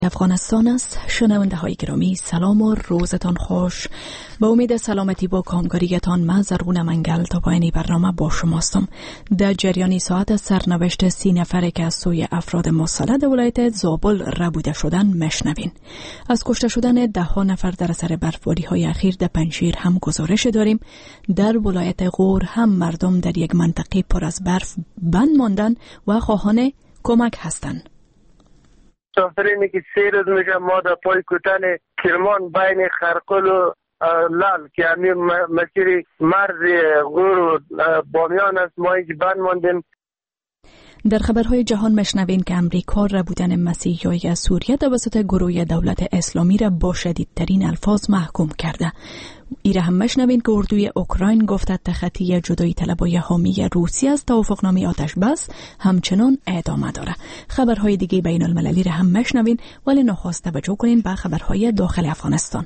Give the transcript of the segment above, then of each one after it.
افغانستان است. شنونده های گرامی سلام و روزتان خوش. با امید سلامتی با کامگاریتان من زرغون منگل تا پایان برنامه با شماستم. در جریان ساعت سرنوشت 30 نفره که از سوی افراد مسلح ولایت زابل ربوده شدن مشنوین. از کشته شدن 10 نفر در اثر برفباری های اخیر در پنجشیر هم گزارش داریم. در ولایت غور هم مردم در یک منطقه پر از برف بند ماندن و خواهان کمک هستند. مسافرینی که 3 روز میشه ما در پای کوتن کرمان بین خرقل و لال که همین مسیر مرز غور و بامیان است، ما اینجا بند ماندیم. در خبرهای جهان مشنوین که امریکا ربودن مسیحیایی از سوریه توسط گروه دولت اسلامی را با شدیدترین الفاظ محکوم کرده. ایره هم مشنوین که اردوی اوکراین گفته تخطی جدایی طلبای حامی روسیه از توافقنامه آتش بس همچنان ادامه داره. خبرهای دیگه بین المللی را هم مشنوین، ولی نخست توجه کنین به خبرهای داخل افغانستان.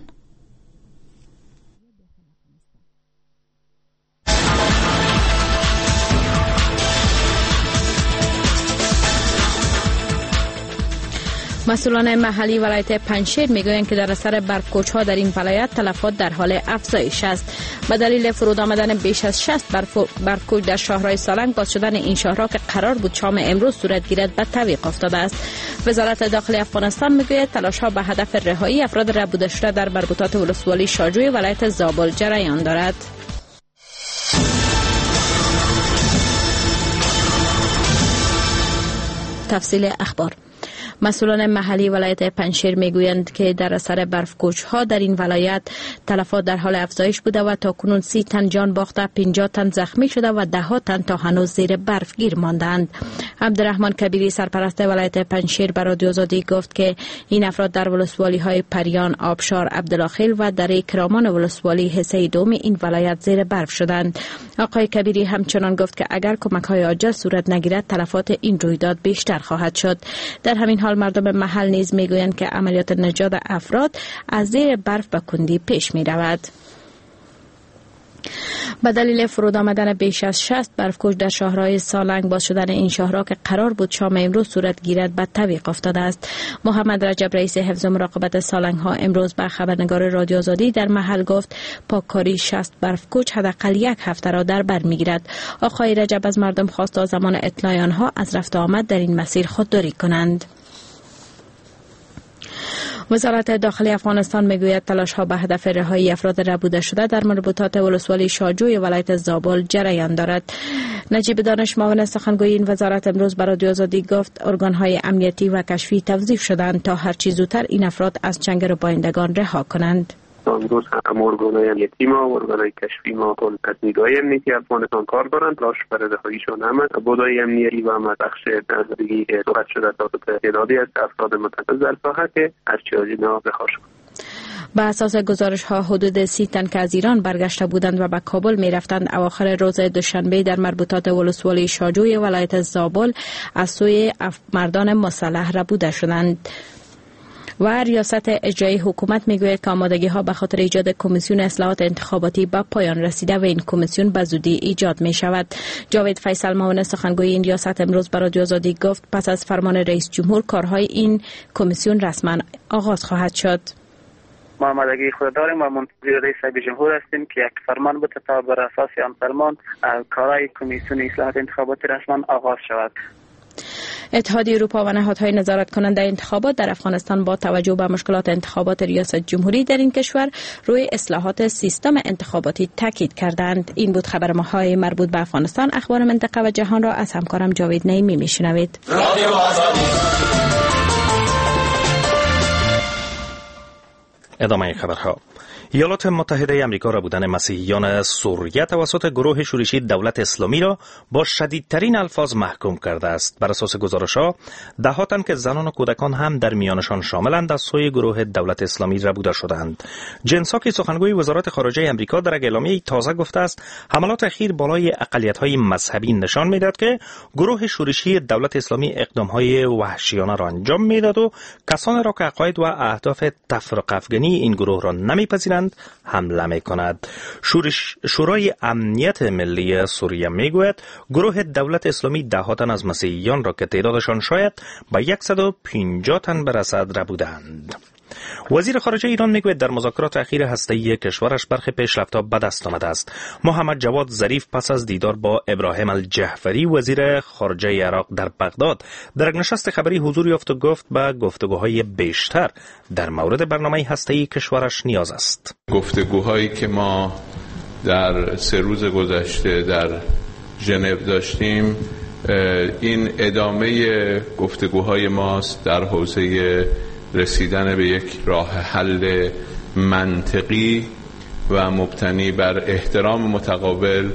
مسئولان محلی ولایت پنجشیر میگویند که در اثر برف‌کوچ‌ها در این ولایت تلفات در حال افزایش است. به دلیل فرود آمدن بیش از 60 برف‌کوچ در شهرهای سالنگ، باز شدن این شهرها که قرار بود شام امروز صورت گیرد به تعویق افتاده است. وزارت داخلی افغانستان میگوید تلاش‌ها به هدف رهایی افراد ربوده شده در مربوطات ولسوالی شاجوی ولایت زابل جریان دارد. تفصیل اخبار. مسئولان محلی ولایت پنجشیر میگویند که در اثر برف‌کوچ‌ها در این ولایت تلفات در حال افزایش بوده و تاکنون 30 تن جان باخته، 50 تن زخمی شده و 10 تن تا هنوز زیر برف گیر ماندند. عبدالرحمن کبیری سرپرست ولایت پنجشیر به رادیو آزادی گفت که این افراد در ولسوالی‌های پریان، آبشار، عبدالخیل و دره کرمان ولسوالی حصه دوم این ولایت زیر برف شدند. آقای کبیری همچنان گفت که اگر کمک‌های عاجل صورت نگیرد تلفات این رویداد بیشتر خواهد شد. در همین حال مردم محل نیز میگویند که عملیات نجات افراد از زیر برف به کندی پیش می رود. به دلیل فرود آمدن بیش از 60 برف‌کوچ در شهرهای سالنگ، باز شدن این شهرها که قرار بود شام امروز صورت گیرد به تعویق افتاده است. محمد رجب رئیس حفظ و مراقبت سالنگ ها امروز به خبرنگار رادیو آزادی در محل گفت پاککاری 60 برف‌کوچ حداقل 1 هفته را در بر میگیرد. آقای رجب از مردم خواست تا زمان اطلاع آنها از رفت آمد در این مسیر خودداری کنند. وزارت داخلی افغانستان میگوید تلاش‌ها به هدف رهایی افراد ربوده شده در مربوطات ولسوالی شاجوی ولایت زابل جریان دارد. نجیب دانش معاون سخنگوی این وزارت امروز به رادیو آزادی گفت ارگان‌های امنیتی و کشفی توظیف شدند تا هر چه زودتر این افراد از چنگ ربایندگان رها کنند. امروز هم ارگان‌های امنیتی ما و ارگان‌های کشفی ما از نیروهای امنیتی افغانستان کار دارند. تلاش برای رهاییشان هم بودای امنیتی و بخش دیگه صحبت شده توسط تعدادی از افراد متخصص در ساحه که از اینا رها شدند. به اساس گزارش ها حدود 30 تن که از ایران برگشته بودند و به کابل می رفتند اواخر روز دوشنبه در مربوطات ولسوالی شاجوی ولایت زابل از سوی مردان مسلح ربوده شدند. و ریاست اجرایی حکومت میگوید که آمادگی ها به خاطر ایجاد کمیسیون اصلاحات انتخاباتی به پایان رسیده و این کمیسیون به زودی ایجاد می شود. جاوید فیصل معاون سخنگوی این ریاست امروز به رادیو آزادی گفت پس از فرمان رئیس جمهور کارهای این کمیسیون رسما آغاز خواهد شد. ما آمادگی خود داریم و منتظر رئیس جمهور هستیم که یک فرمان بده تا بر اساس آن فرمان کارهای کمیسیون اصلاحات انتخاباتی رسما آغاز شود. اتحادیه اروپا و نهادهای نظارت کننده انتخابات در افغانستان با توجه به مشکلات انتخابات ریاست جمهوری در این کشور روی اصلاحات سیستم انتخاباتی تاکید کردند. این بود خبر ماهای مربوط به افغانستان. اخبار منطقه و جهان را از همکارم جاوید نعیمی میشنوید. ادامه خبرها. ایالات متحده آمریکا را بودن مسیحیان سوریه توسط گروه شورشی دولت اسلامی را با شدیدترین الفاظ محکوم کرده است. بر اساس گزارش‌ها 10 تن که زنان و کودکان هم در میانشان شاملند از سوی گروه دولت اسلامی ربوده شدند. جن ساکی سخنگوی وزارت خارجه آمریکا در اعلامیه تازه گفته است حملات اخیر بالای اقلیت‌های مذهبی نشان می‌دهد که گروه شورشی دولت اسلامی اقدام‌های وحشیانه را انجام می‌دهد و کسانی را که عقاید و اهداف تفرقه افکنی این گروه را نمی‌پذیرند میگیرند حمله میکند. شورای امنیت ملی سوریه میگوید گروه دولت اسلامی 10 تن از مسیحیان را که تعدادشان شاید به 150 تن برسد ربودند. وزیر خارجه ایران میگوید در مذاکرات اخیر هسته‌ای کشورش برخی پیشرفت‌ها به دست آمده است. محمد جواد ظریف پس از دیدار با ابراهیم الجعفری وزیر خارجه عراق در بغداد در یک نشست خبری حضور یافت و گفت به گفتگوهای بیشتر در مورد برنامه هسته‌ای کشورش نیاز است. گفتگوهایی که ما در 3 روز گذشته در ژنو داشتیم این ادامه گفتگوهای ماست در حوزه رسیدن به یک راه حل منطقی و مبتنی بر احترام متقابل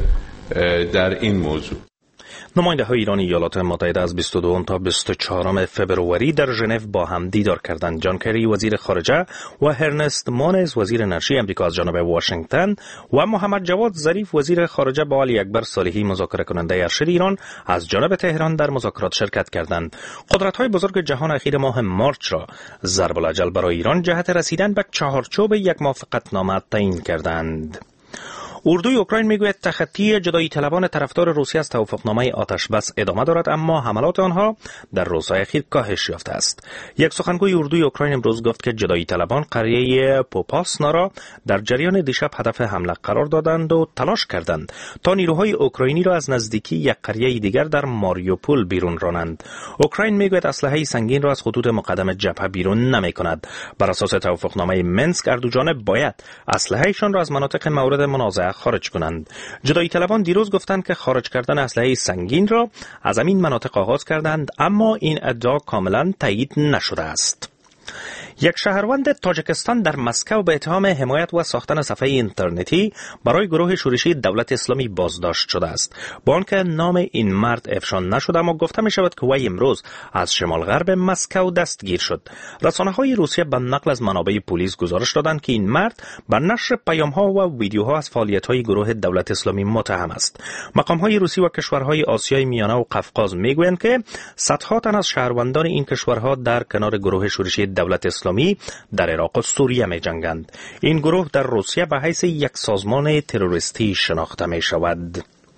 در این موضوع. نماینده های ایران ایالات متحده از 22 تا 24 فبروری در ژنو با هم دیدار کردند. جان کری وزیر خارجه و هرنست مونز وزیر انرژی امریکا از جانب واشنگتن و محمد جواد ظریف وزیر خارجه با علی اکبر صالحی مذاکره کننده ارشد ایران از جانب تهران در مذاکرات شرکت کردند. قدرت‌های بزرگ جهان اخیر ماه مارچ را ضرب الاجل برای ایران جهت رسیدن به چهارچوب یک موافقتنامه تعیین کردند. اردوی اوکراین میگوید تخطی جدایی طلبان طرفدار روسیه از توافقنامه آتش بس ادامه دارد، اما حملات آنها در روزهای اخیر کاهش یافته است. یک سخنگوی اردوی اوکراین امروز گفت که جدایی طلبان قریه پوپاسنا را در جریان دیشب هدف حمله قرار دادند و تلاش کردند تا نیروهای اوکراینی را از نزدیکی یک قریه دیگر در ماریوپول بیرون رانند. اوکراین میگوید اسلحه سنگین را از خطوط مقدم جبهه بیرون نمی‌کند. بر اساس توافقنامه منسک هر دو جانب باید اسلحه‌شان را از مناطق مورد منازعه خارج کنند. جدایی طلبان دیروز گفتند که خارج کردن اسلحه سنگین را از این مناطق آغاز کردند، اما این ادعا کاملا تایید نشده است. یک شهروند تاجیکستان در مسکو به اتهام حمایت و ساختن صفحه اینترنتی برای گروه شورشی دولت اسلامی بازداشت شده است. با آنکه نام این مرد افشا نشده، اما گفته می شود که وی امروز از شمال غرب مسکو دستگیر شد. رسانه‌های روسیه به نقل از منابع پلیس گزارش دادند که این مرد بر نشر پیام‌ها و ویدیوها از فعالیت‌های گروه دولت اسلامی متهم است. مقام‌های روسی و کشورهای آسیای میانه و قفقاز می‌گویند که صدها تن از شهروندان این کشورها در کنار گروه شورشی دولت اسلامی در عراق و سوریه می جنگند. این گروه در روسیه به حیث یک سازمان تروریستی شناخته می شود.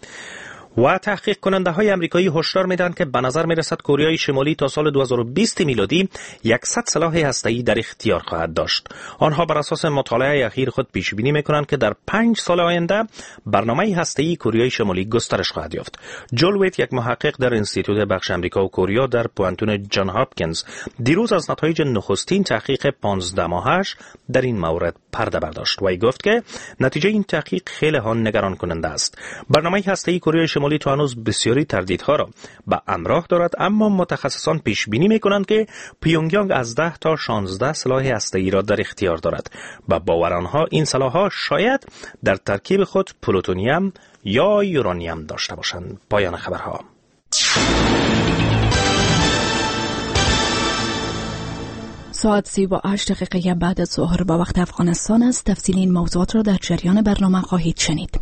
و تحقیق کننده های امریکایی هشدار میدن که به نظر میرسد کره شمالی تا سال 2020 میلادی 100 سلاح هسته‌ای در اختیار خواهد داشت. آنها بر اساس مطالعه اخیر خود پیش بینی میکنند که در 5 سال آینده برنامه هسته‌ای کره شمالی گسترش خواهد یافت. جول ویت، یک محقق در انستیتوت بخش امریکا و کره در پوانتون جان هاپکینز، دیروز از نتایج نخستین تحقیق 15 ماهش در این مورد پرده برداشت. وی گفت که نتیجه این تحقیق خیلی نگران کننده است. برنامه هسته‌ای کره شمالی تا هنوز بسیاری تردیدها را به همراه دارد، اما متخصصان پیش بینی می‌کنند که پیونگیانگ از 10 تا 16 سلاح هسته‌ای را در اختیار دارد. با باور آنها این سلاح‌ها شاید در ترکیب خود پلوتونیم یا یورانیم داشته باشند. پایان خبرها. ساعت 38 بعد از ظهر با وقت افغانستان است. تفصیل این موضوعات را در جریان برنامه خواهید شنید.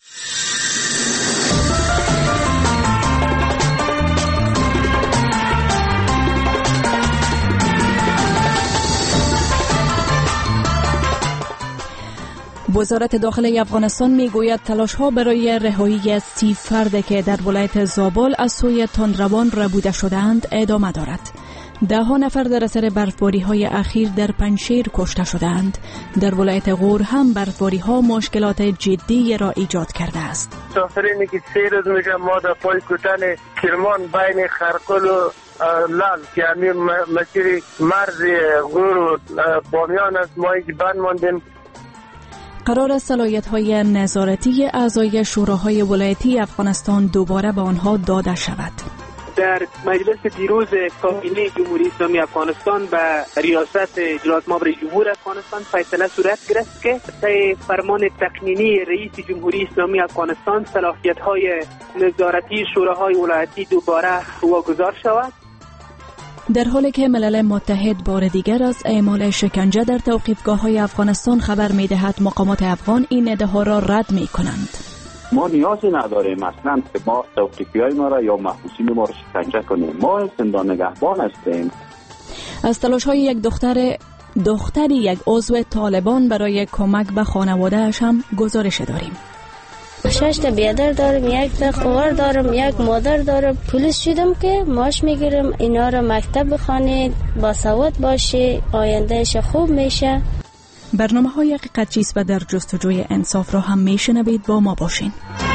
وزارت داخله افغانستان میگوید تلاش‌ها برای رهایی 30 فرد که در ولایت زابل از سوی تندروان ربوده شدند ادامه دارد. 10 نفر در اثر برفباری‌های اخیر در پنجشیر کشته شدند. در ولایت غور هم برفباری‌ها مشکلات جدی را ایجاد کرده است. مسافرینی که 3 روز میگم ما در پای کوتن کرمان بین خرقل و لال که همین مسیر مرز غور و بامیان است، ما اینجا بند ماندیم. قرار است صلاحیت‌های نظارتی اعضای شوراهای ولایتی افغانستان دوباره به آنها داده شود. در مجلس دیروز کابینه جمهوری اسلامی افغانستان به ریاست اجرات مآمر جمهور افغانستان فیصله صورت گرفت که طی فرمان تقنینی رئیس جمهوری اسلامی افغانستان صلاحیت‌های نظارتی شوراهای ولایتی دوباره واگذار شود. در حالی که ملل متحد بار دیگر از اعمال شکنجه در توقیفگاه‌های افغانستان خبر می‌دهد، مقامات افغان این ادعاها را رد می‌کنند. ما نیازی نداریم اصلا که ما توقیفی‌های ما را یا محبوسین ما را شکنجه کنیم. ما زندان نگهبان هستیم. از تلاش‌های یک دختر دختر یک عضو طالبان برای کمک به خانواده‌اش هم گزارش داریم. 6 تا بیادر دارم، 1 تا خواهر دارم، 1 مادر دارم. پلیس شدم که معاش میگیرم، اینا رو مکتب بخوانید، باسواد باشه، آیندهش خوب میشه. برنامه‌های حقیقت‌جیست و در جستجوی انصاف را هم میشنوید، با ما باشین.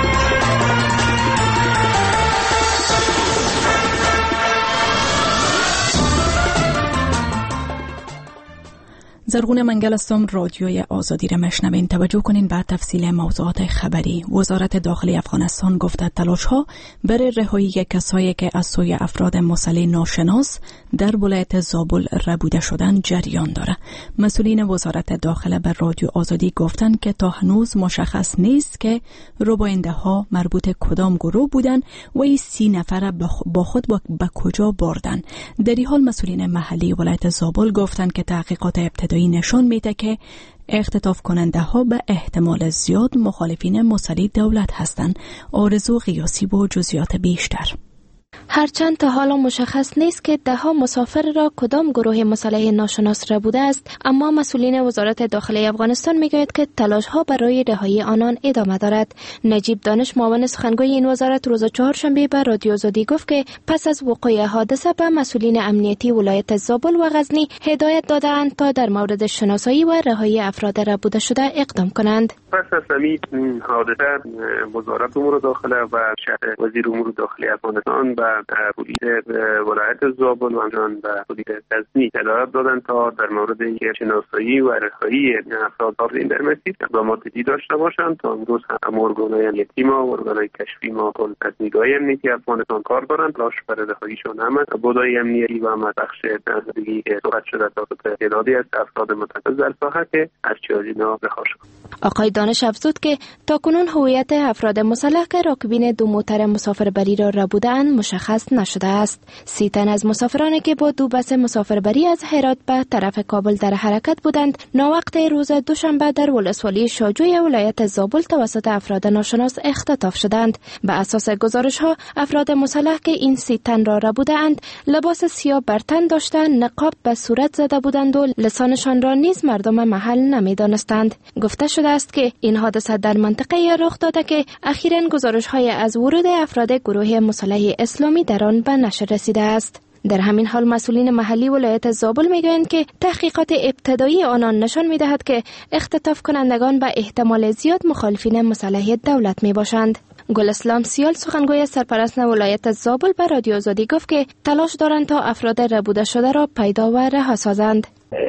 زرغون منگل هستم، رادیوی آزادی را مشنوین. توجه کنین به تفصیل موضوعات خبری. وزارت داخلی افغانستان گفته تلاش‌ها برای رهایی کسایی که از سوی افراد مسلح ناشناس در ولایت زابل ربوده شدند جریان داره. مسئولین وزارت داخله به رادیو آزادی گفتند که تا هنوز مشخص نیست که رباینده ها مربوط کدام گروه بودند و این 30 نفر با خود به کجا بردن. در این حال مسئولین محلی ولایت زابل گفتند که تحقیقات ابتدایی نشان میده که اختطاف کننده ها به احتمال زیاد مخالفین مسلح دولت هستند. آرزو قیاسی با جزئیات بیشتر. هرچند تا حالا مشخص نیست که ده‌ها مسافر را کدام گروه مسلح ناشناس را بوده است، اما مسئولین وزارت داخلی افغانستان میگوید که تلاش‌ها برای رهایی آنان ادامه دارد. نجیب دانش، معاون سخنگوی این وزارت، روز چهارشنبه به رادیو آزادی گفت که پس از وقوع حادثه به مسئولین امنیتی ولایت زابل و غزنی هدایت دادند تا در مورد شناسایی و رهایی افراد ربوده شده اقدام کنند. پس از این حادثه وزارت امور داخله و وزیر امور داخلی افغانستان و پلیس ولایت زابل و همچنین به پلیس غزنی هدایت دادند تا در مورد شناسایی و رهایی افراد این در مسیر اقدامات جدی داشته باشند. تا امروز هم ارگان‌های امنیتی ما و ارگان‌های کشفی ما از نیگاه امنیتی افغانستان کار دارند. تلاش برای رهاییشان هم بودای امنیتی و بخش تحقیقی صحبت شده تا تعدادی از افراد متخصص در ساحه که از اینا رها شد. آقای دانش افزود که تاکنون هویت افراد مسلح که راکبین 2 موتر مسافربری را ربوده‌اند مشخص نشده است. 30 تن از مسافرانی که با 2 بس مسافربری از هرات به طرف کابل در حرکت بودند، ناوقت روز دوشنبه در ولسوالی شاجوی ولایت زابل توسط افراد ناشناس اختطاف شدند. به اساس گزارش‌ها افراد مسلح که این 30 تن را ربوده‌اند لباس سیاه بر تن داشتند، نقاب به صورت زده بودند و لسانشان را نیز مردم محل نمی‌دانستند. گفته شده است که این حادثه در منطقه رخ داده که اخیراً گزارش‌های از ورود افراد گروه مسلح اسلامی در آن به نشر رسیده است. در همین حال مسئولین محلی ولایت زابل میگویند که تحقیقات ابتدایی آنان نشان می‌دهد که اختطاف کنندگان به احتمال زیاد مخالفین مسلح دولت میباشند. گل اسلام سیال، سخنگوی سرپرست ولایت زابل، به رادیو آزادی گفت که تلاش دارند تا افراد ربوده شده را پیدا و رها سازند.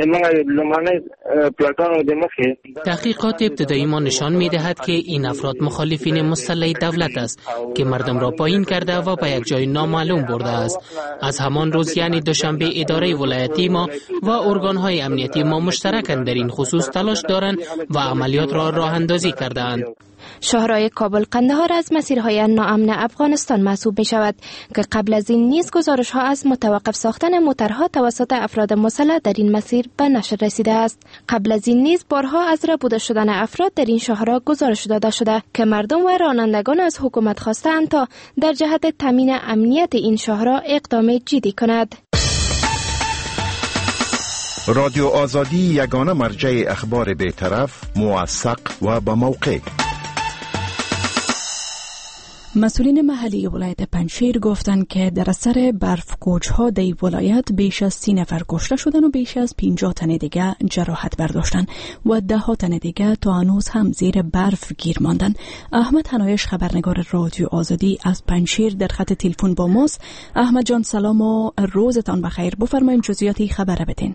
تحقیقات ابتدایی ما نشان می‌دهد که این افراد مخالفین مسلح دولت است که مردم را پایین کرده و به یک جای نامعلوم برده است. از همان روز یعنی دوشنبه اداره ولایتی ما و ارگان‌های امنیتی ما مشترکاً در این خصوص تلاش دارند و عملیات را راه اندازی کرده‌اند. شهرهای کابل قندهار از مسیرهای ناامن افغانستان محسوب می شود که قبل از این نیز گزارش ها از متوقف ساختن موترها توسط افراد مسلح در این مسیر به نشر رسیده است. قبل از این نیز بارها از ربوده شدن افراد در این شهرها گزارش داده شده که مردم و رانندگان از حکومت خواستند تا در جهت تامین امنیت این شهرها اقدام جدی کند. رادیو آزادی یگانه مرجع اخبار بی‌طرف، موثق و با موقع. مسئولین محلی ولایت پنجشیر گفتند که در اثر برف‌کوچ‌ها در ولایت بیش از 30 نفر کشته شدند و بیش از 50 تن دیگر جراحت برداشتند و 10 تن دیگر تا هنوز هم زیر برف گیر ماندند. احمد حنایش، خبرنگار رادیو آزادی از پنجشیر، در خط تلفن با ماست. احمد جان سلام و روزتان بخیر. بفرمایید جزئیاتی خبر بدین.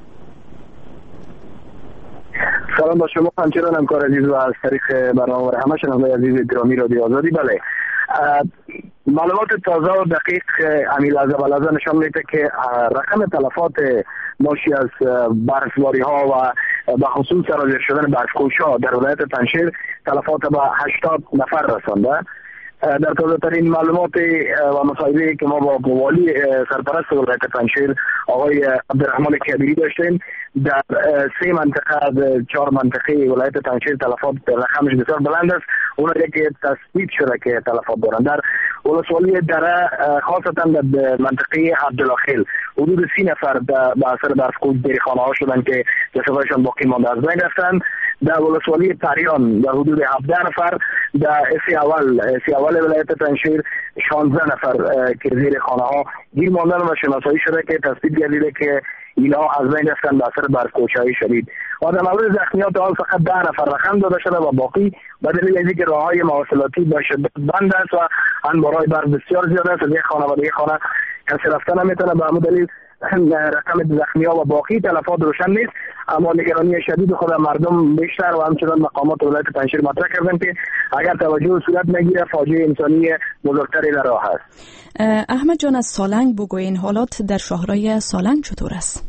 سلام با شما همچنان همکار عزیز و از طریق برنامه و همه شنوندگان عزیز گرامی رادیو آزادی. بله، معلومات تازه و دقیق همین لحظه به لحظه نشان میده که رقم تلفات ناشی از برفباری ها و به خصوص سرازیر شدن برفکوش ها در ولایت پنجشیر تلفات به 80 نفر رسانده. در تازه ترین معلومات و مصاحبه‌ای که ما با والی سرپرست ولایت پنجشیر آقای عبدالرحمن کبیری داشتیم، در 3 منطقه از 4 منطقه ولایت پنجشیر تلفات رقمش بسیار بلند است اونایی که تثبیت شده که تلفات دارن. در ولسوالی دره خاصتا در منطقه عبدالخیل حدود 30 نفر به اثر برفکوش در خانه ها شدن که جسدشان باقی مانده، از بین رفتن. در ولسوالی پریان در حدود 17 نفر، در اسی اول ولایت پنجشیر 16 نفر که زیر خانه ها گیر ماندن و شناسایی شده که تثبیت گردیده که اینا از بین رفتن به اثر برف‌کوچ‌های شدید. و در مورد زخمیات حال فقط 10 نفر رقم داده شده و باقی به دلیل اینکه راههای مواصلاتی به شدت بند است و انبارهای برف بسیار زیاد است، از یک خانه و دیگه خانه کسی رفتن نمیتونه. به همون دلیل رقم زخمی‌ها و باقی تلفات روشن نیست، اما نگرانی شدید خود مردم بیشتر و همچنان مقامات ولایت پنجشیر مطرح کردن که اگر توجه صورت نگیره فاجعه انسانی بزرگتری در راه است. احمد جان، از سالنگ بگوین حالات در شهرهای سالنگ چطور است؟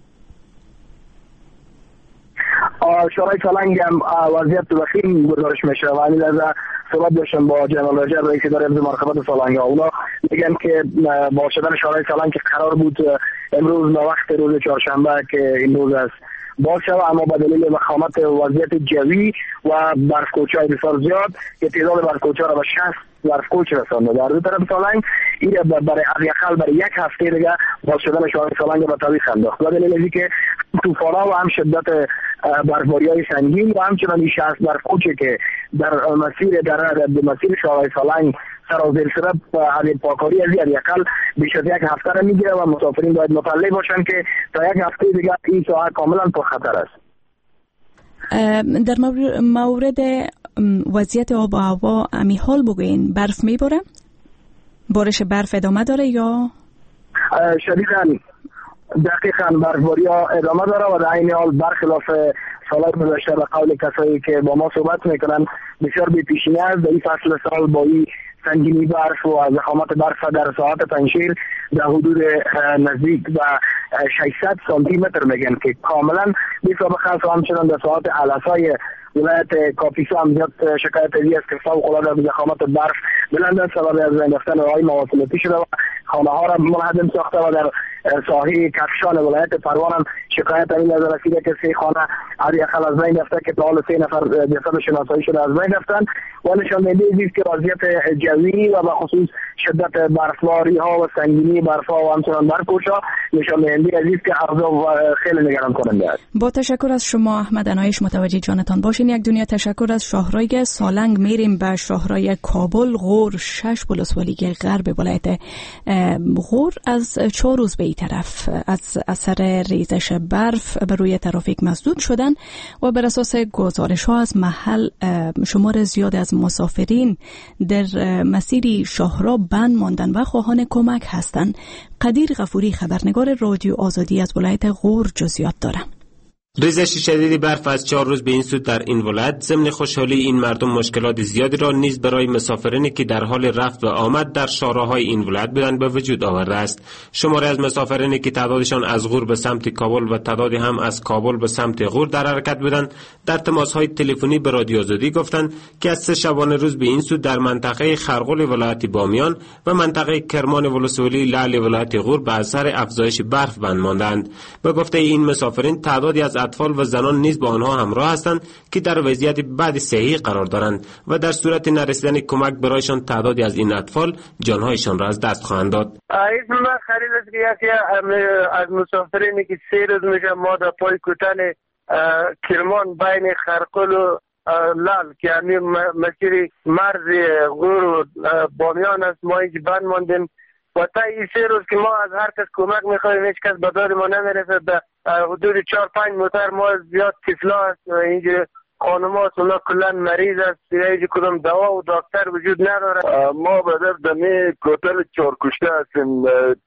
شهرهای سالنگ هم وضعیت وخیم گزارش میشه و همین از صحبت داشتم با جنرال رجب رئیس اداره حفظ مراقبت سالنگ. اونا میگن که با شدن شهرهای سالنگ که قرار بود امروز وقت روز چهارشنبه که این روز است باز شد، اما به دلیل وخامت وضعیت جوی و برف‌کوچ‌های بسیار زیاد که تعداد برف‌کوچ‌ها را به 60 برف‌کوچ رسانده. در دو طرف سالنگ این برای حداقل برای یک هفته دیگه باز شدن شهر سالنگ به تعویق انداخت. به دلیل اینکه طوفان‌ها و هم شدت برفباری‌های سنگین و همچنان این 60 برف‌کوچی که در مسیر شهر سالنگ سرازیر شده حد پاکاری از حداقل بیش از یک هفته را میگیره و مسافرین باید مطلع باشن که تا یک هفته دیگه این ساحه کاملا پر خطر است. در مورد وضعیت آب و هوا امی حال بگوین، برف میباره؟ بارش برف ادامه داره یا؟ شدیداً دقیقاً برفباری ها ادامه داره و در این حال برخلاف سالهای گذشته به قول کسایی که با ما صحبت میکنن بسیار بی‌پیشینه است. در این فصل سال با این سنگینی برف و ضخامت برف در ساحت پنجشیر در حدود نزدیک به 600 سانتی متر میگن که کاملا بی‌سابقه است و همچنان در ساحت علسای ولایت کاپیسا هم زیاد شکایت ازی است که فوق‌العاده ضخامت برف بلند است، سبب از بین رفتن راههای مواصلاتی شده و خانه ها را منهدم ساخته و در ساحه کفشان ولایت پروان هم شکایت این از رسیده که 3 خانه حداقل از بین رفته که تا حال 3 نفر جسد شناسایی شده از بین رفتن و نشان دهنده است که وضعیت جوی و به خصوص شدت برفباری ها و سنگینی برف ها و همچنان برف‌کوچ‌ها نشان دهنده است که اوضاع خیلی نگران کننده است. با تشکر از شما احمد انایش، متوجه جانتان باشین. یک دنیا تشکر از شهرهای سالنگ. میریم به شهرهای کابل، غور، 6 ولسوالی غرب ولایت غور از 4 روز به این طرف از اثر ریزش برف بر روی ترافیک مسدود شدن و بر اساس گزارش ها از محل شمار زیاد از مسافرین در مسیری شاهرا بند ماندن و خواهان کمک هستند. قدیر غفوری، خبرنگار رادیو آزادی از ولایت غور، جزئیات داره. ریزش شدید برف از 4 روز به این سو در این ولایت ضمن خوشحالی این مردم مشکلات زیادی را نیز برای مسافرانی که در حال رفت و آمد در شاهراهای این ولایت بودند به وجود آورده است. شماری از مسافرانی که تعدادشان از غور به سمت کابل و تعدادی هم از کابل به سمت غور در حرکت بودند در تماس‌های تلفنی به رادیو آزادی گفتند که از 3 شبانه روز به این سو در منطقه خرقل ولایت بامیان و منطقه کرمان ولسوالی لعل ولایت غور به اثر افزایش برف بند ماندند. به گفته این مسافرین تعدادی از اطفال و زنان نیز با آنها همراه هستند که در وضعیت بد صحی قرار دارند و در صورت نرسیدن کمک برایشان تعدادی از این اطفال جانهایشان را از دست خواهند داد. اسم من خلیل است که یکی از مسافرینی که 3 روز میشه ما در پای کوتن کرمان بین خرقل و لال که همین مسیر مرز غور و بامیان است ما اینجا بند ماندیم و تا این 3 روز که ما از هر کس کمک میخوایم هیچ کس به داد ما نمیرسه. در حدود 4-5 موتر ما زیاد طفلا است و اینجا خانم‌ها اونا کلا مریض است، اینجا کدام دوا و دکتر وجود نداره. ما به دمی کوتل چارکشته هستیم،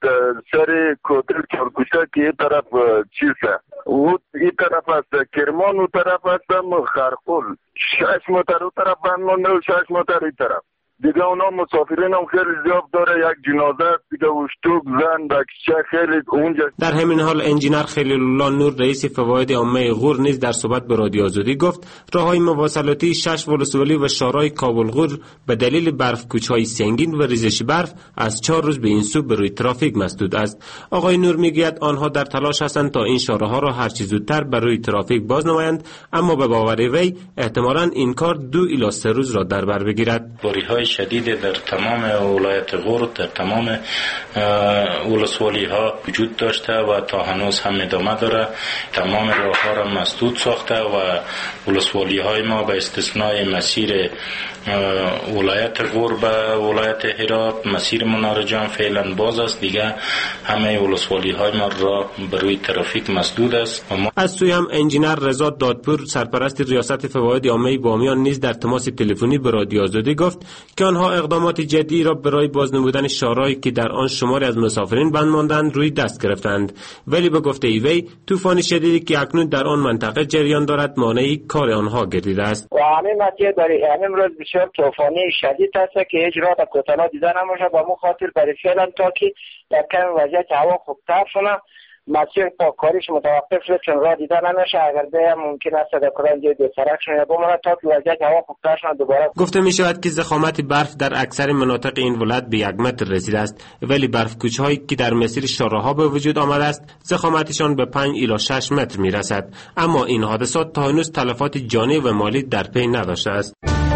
سر کوتل چارکشته که این طرف چیزه و این طرف است کرمان و طرف هستم خرقل 6 موتر و طرف بند مانده و 6 موتر این طرف دیگه. اونا مسافرین هم خیلی زیاد داره، یک جنازه دوشتوک زن بکشه خیلی اونجا. در همین حال انجینر خلیل الله نور رئیس فواید عامه غور نیز در صحبت به رادیو آزادی گفت راههای مواصلاتی 6 ولسوالی و شهرهای کابل غور به دلیل برف کوچهای سنگین و ریزش برف از 4 روز به این سو به روی ترافیک مسدود است. آقای نور میگوید آنها در تلاش هستند تا این شهرها را هرچه زودتر به روی ترافیک باز نمایند، اما به باور وی احتمالاً این کار 2 الی 3 روز را در بر بگیرد. باری‌های شدید در تمام ولایت غور، در تمام ولسوالی ها وجود داشته و تا هنوز هم ادامه داره. تمام راه‌ها را مسدود ساخته و ولسوالی های ما به استثنای مسیر ولایت غور به ولایت هرات، مسیر منار جان فعلا باز است. دیگه همه ولسوالی های ما را به روی ترافیک مسدود است. از سوی هم انجینر رضا دادپور سرپرست ریاست فواید عامه بامیان نیز در تماس تلفنی به رادیو آزادی گفت که آنها اقدامات جدی را برای بازنمودن شهرهایی که در آن شماری از مسافرین بند ماندند روی دست گرفتند، ولی به گفته وی طوفان شدیدی که اکنون در آن منطقه جریان دارد مانع کار آنها گردیده است. و همین مسئله برای همین روز بسیار طوفانی شدید است که هیچ راه کوتاه دیده نمیشه. با مو خاطر برای فعلا تا که یک کم وضعیت هوا خوبتر شونه مسیر پاکاریش متوقف شد، چون راه دیده نمیشه. اگر بیا ممکن است در کدام جای بی‌سرک شونه بماند تا که وضعیت هوا خوبتر شونه دوباره. گفته می شود که ضخامت برف در اکثر مناطق این ولایت به 1 متر رسیده است، ولی برف کوچه‌هایی که در مسیر شهرها به وجود آمده است ضخامتشان به 5 الی 6 متر می رسد، اما این حادثات تا هنوز تلفات جانی و مالی در پی نداشته است.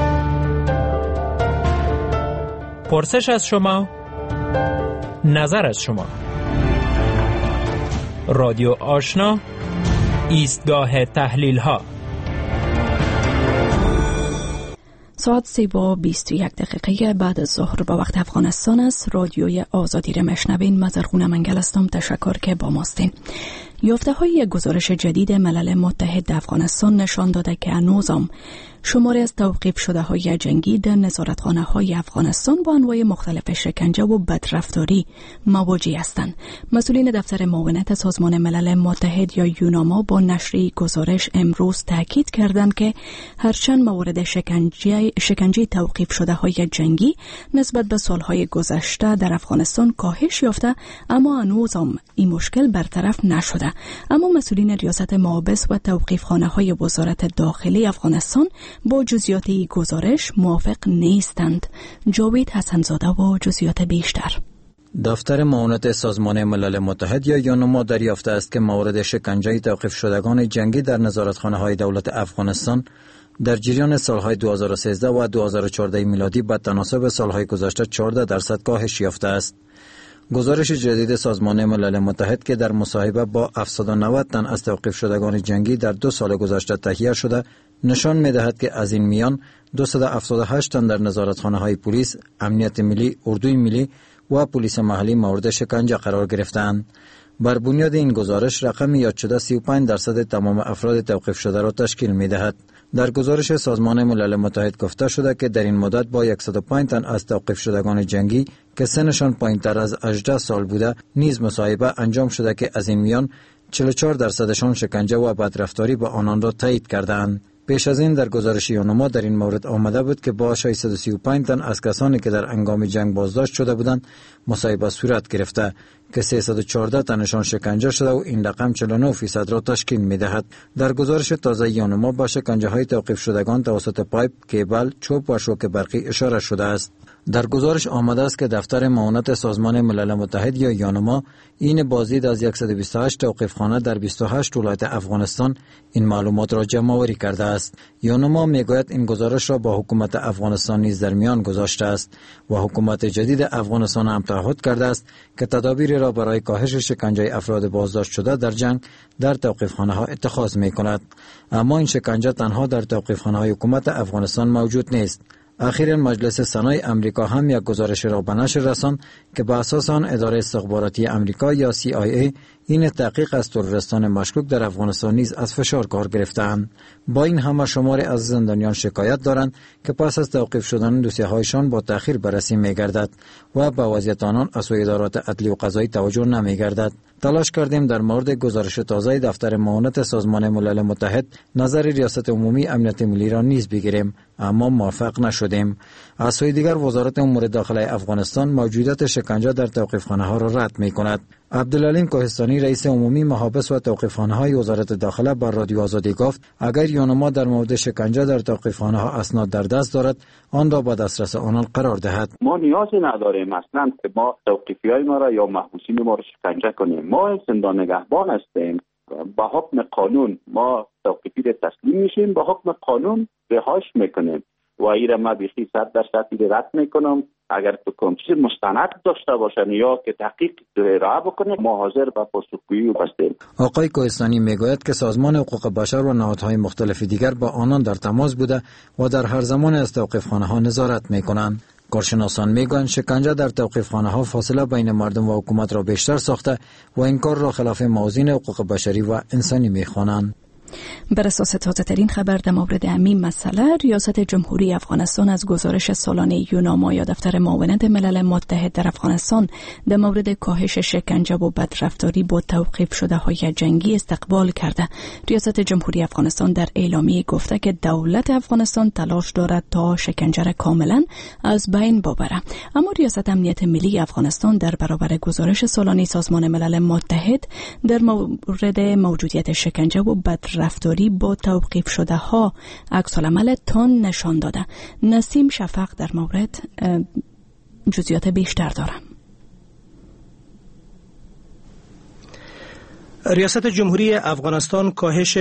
پرسش از شما، نظر از شما. رادیو آشنا، ایستگاه تحلیل ها. ساعت 3:21 بعد از ظهر به وقت افغانستان است. رادیوی آزادی را مشنوین. مزرخونه منگل هستم. تشکر که با ماستین. یافته های گزارش جدید ملل متحد افغانستان نشان داده که هنوزم شماری از توقیف شده های جنگی در نظارتخانه های افغانستان با انواع مختلف شکنجه و بدرفتاری مواجه هستند. مسئولین دفتر معاونت سازمان ملل متحد یا یوناما با نشر گزارش امروز تاکید کردند که هرچند موارد شکنجه توقیف شده های جنگی نسبت به سالهای گذشته در افغانستان کاهش یافته، اما هنوزم این مشکل برطرف نشده. اما مسئولین ریاست محابس و توقیفخانه های وزارت داخلی افغانستان با جزئیات این گزارش موافق نیستند. جاوید حسنزاده و جزئیات بیشتر. دفتر معاونت سازمان ملل متحد یا یوناما دریافته است که موارد شکنجه توقیف شدگان جنگی در نظارتخانه های دولت افغانستان در جریان سالهای 2013 و 2014 میلادی به تناسب سالهای گذشته 14% کاهش یافته است. گزارش جدید سازمان ملل متحد که در مصاحبه با 790 تن از توقیف شدگان جنگی در 2 سال گذشته تهیه شده نشان می‌دهد که از این میان 278 تن در نظارتخانه های پلیس، امنیت ملی، اردوی ملی و پلیس محلی مورد شکنجه قرار گرفتند. بر بنیاد این گزارش رقم یاد شده 35% تمام افراد توقیف شده را تشکیل می‌دهد. در گزارش سازمان ملل متحد گفته شده که در این مدت با 105 تن از توقیف شدگان جنگی که سنشان پایین‌تر از 18 سال بوده نیز مصاحبه انجام شده که از این میان 44% شکنجه و بدرفتاری با آنان را تایید کردند. پیش از این در گزارش یوناما در این مورد آمده بود که با 635 تن از کسانی که در هنگام جنگ بازداشت شده بودند مصاحبه صورت گرفته که 314 تنشان شکنجه شده و این رقم 49% را تشکیل می‌دهد. در گزارش تازه یوناما با شکنجه‌های توقیف شدگان توسط پایپ، کیبل، چوب و شوک برقی اشاره شده است. در گزارش آمده است که دفتر معاونت سازمان ملل متحد یا یوناما این بازدید از 128 توقیفخانه در 28 ولایت افغانستان این معلومات را جمع آوری کرده است. یوناما میگوید این گزارش را با حکومت افغانستان نیز در میان گذاشته است و حکومت جدید افغانستان هم تعهد کرده است که تدابیری را برای کاهش شکنجه افراد بازداشت شده در جنگ در توقیفخانه ها اتخاذ می‌کند. اما این شکنجه تنها در توقیفخانه های حکومت افغانستان موجود نیست. اخیراً مجلس سنای امریکا هم یک گزارش را به نشر رساند که به اساس آن اداره استخباراتی امریکا یا CIA این تحقیق از تروریستان مشکوک در افغانستان نیز از فشار کار گرفتند. با این همه شماری از زندانیان شکایت دارند که پس از توقیف شدن دوسیه‌هایشان با تأخیر بررسی می‌گردد و به وضعیت آنان از سوی ادارات عدلی و قضایی توجه نمی‌گردد. تلاش کردیم در مورد گزارش تازه دفتر معاونت سازمان ملل متحد نظر ریاست عمومی امنیت ملی را نیز بگیریم، اما موفق نشدیم. از سوی دیگر وزارت امور داخله افغانستان موجودیت شکنجه در توقیفخانه‌ها را رد می‌کند. عبدالعلیم کوهستانی رئیس عمومی محابس و توقیفخانه‌های وزارت داخله بر رادیو آزادی گفت اگر یونما در مورد شکنجه در توقیفخانه‌ها اسناد در دست دارد آن را به دسترس آنان قرار دهد. ما نیازی نداریم اصلا که ما توقیفی‌های ما را یا محبوسین ما را شکنجه کنیم. ما زندان نگهبان هستیم. با حکم قانون ما توقیفی را تسلیم میشیم، با حکم قانون رهاش میکنیم و ایره ما بیخی 100% رد میکنم. اگر تو کم چیز مستند داشته باشن یا که تحقیق ارائه بکنه ما حاضر به پاسخگویی هستیم. آقای کوهستانی میگوید که سازمان حقوق بشر و نهادهای مختلف دیگر با آنان در تماس بوده و در هر زمان از توقیفخانه‌ها نظارت میکنند. کارشناسان میگویند شکنجه در توقیفخانه‌ها فاصله بین مردم و حکومت را بیشتر ساخته و این کار را خلاف موازین حقوق بشری و انسانی میخوانند. بر اساس تازه ترین خبر در مورد همین مسئله، ریاست جمهوری افغانستان از گزارش سالانه یوناما یا دفتر معاونت ملل متحد در افغانستان در مورد کاهش شکنجه و بدرفتاری با توقیف شده های جنگی استقبال کرده. ریاست جمهوری افغانستان در اعلامیه گفته که دولت افغانستان تلاش دارد تا شکنجه را کاملا از بین ببره. اما ریاست امنیت ملی افغانستان در برابر گزارش سالانه سازمان ملل متحد در مورد موجودیت شکنجه و بدرفتاری با توقیف شده ها عکس‌العمل تند نشان داده. نسیم شفق در مورد جزئیات بیشتر دارم. ریاست جمهوری افغانستان کاهش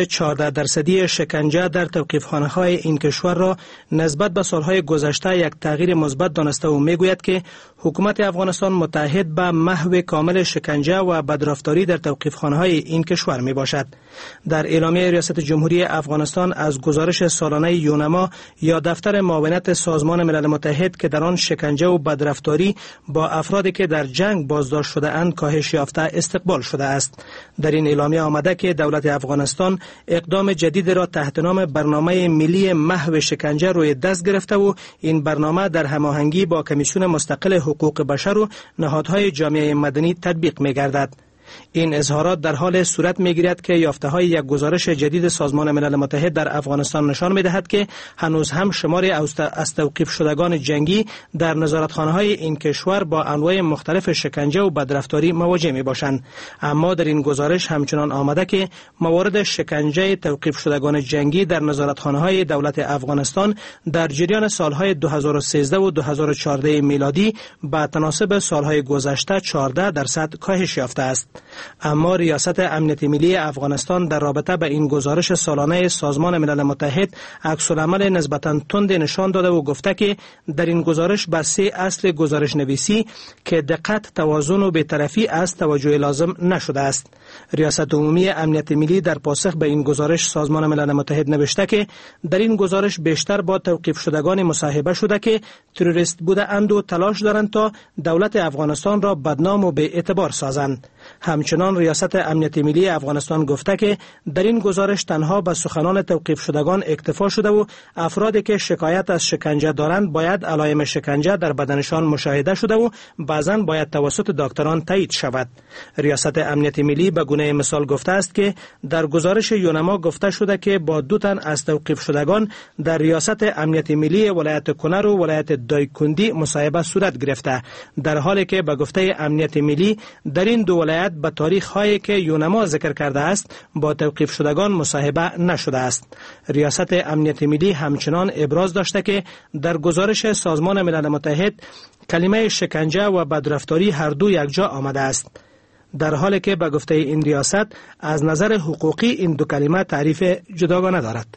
14% شکنجه در توقیفخانه‌های این کشور را نسبت به سالهای گذشته یک تغییر مثبت دانسته و میگوید که حکومت افغانستان متحد به محو کامل شکنجه و بدرفتاری در توقیفخانه‌های این کشور می باشد. در اعلامیه ریاست جمهوری افغانستان از گزارش سالانه یونما یا دفتر معاونت سازمان ملل متحد که در آن شکنجه و بدرفتاری با افرادی که در جنگ بازداشت شده اند کاهش یافته استقبال شده است. در این اعلامیه آمده که دولت افغانستان اقدام جدید را تحت نام برنامه ملی محو شکنجه روی دست گرفته و این برنامه در هماهنگی با کمیسیون مستقل حقوق بشر و نهادهای جامعه مدنی تطبیق می‌گردد. این اظهارات در حال صورت می‌گیرد که یافته‌های یک گزارش جدید سازمان ملل متحد در افغانستان نشان می‌دهد که هنوز هم شماری از توقیف شدگان جنگی در نظارتخانه‌های این کشور با انواع مختلف شکنجه و بدرفتاری مواجه می‌باشند. اما در این گزارش همچنان آمده که موارد شکنجه توقیف شدگان جنگی در نظارتخانه‌های دولت افغانستان در جریان سالهای 2013 و 2014 میلادی به تناسب سالهای گذشته 14% کاهش یافته است. اما ریاست امنیت ملی افغانستان در رابطه به این گزارش سالانه سازمان ملل متحد عکس‌العمل نسبتاً تند نشان داده و گفته که در این گزارش به 3 اصل گزارش نویسی که دقت، توازن و بی‌طرفی از توجه لازم نشده است. ریاست عمومی امنیت ملی در پاسخ به این گزارش سازمان ملل متحد نوشته که در این گزارش بیشتر با توقیف شدگان مصاحبه شده که تروریست بوده اند و تلاش دارند تا دولت افغانستان را بدنام و بی اعتبار سازند. همچنان ریاست امنیت ملی افغانستان گفته که در این گزارش تنها به سخنان توقیف شدگان اکتفا شده و افرادی که شکایت از شکنجه دارند باید علائم شکنجه در بدنشان مشاهده شده و بعضاً باید توسط دکتران تایید شود. ریاست امنیت ملی به گونه مثال گفته است که در گزارش یونما گفته شده که با 2 تن از توقیف شدگان در ریاست امنیت ملی ولایت کنر و ولایت دایکندی مصاحبه صورت گرفته، در حالی که به گفته امنیت ملی در این 2 ولایت به تاریخ هایی که یونما ذکر کرده است با توقیف شدگان مصاحبه نشده است. ریاست امنیت ملی همچنان ابراز داشته که در گزارش سازمان ملل متحد کلمه شکنجه و بدرفتاری هر دو یکجا آمده است، در حالی که به گفته این ریاست از نظر حقوقی این 2 کلمه تعریف جداگانه دارد.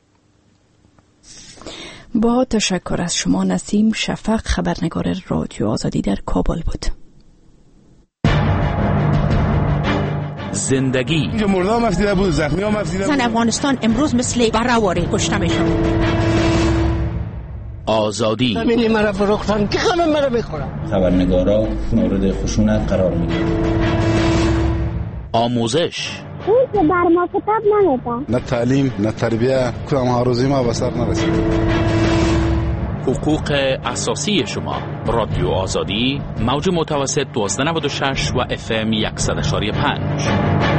با تشکر از شما نسیم شفق، خبرنگار رادیو آزادی در کابل بود. زندگی اینجا مرده هم افزیده بود، زخمی هم افزیده بود. زن افغانستان امروز مثل برهواری کشته میشن. آزادی همینی مرا فروختن که همه مرا بخورن. خبرنگارا مورد خشونت قرار میگیرن. آموزش. اون که بر ما کتاب نمیده. نه تعلیم، نه تربیه، کدام آرزوی ما به سر نرسید. حقوق اساسی شما. رادیو آزادی، موج متوسط 1296 و FM 100.5.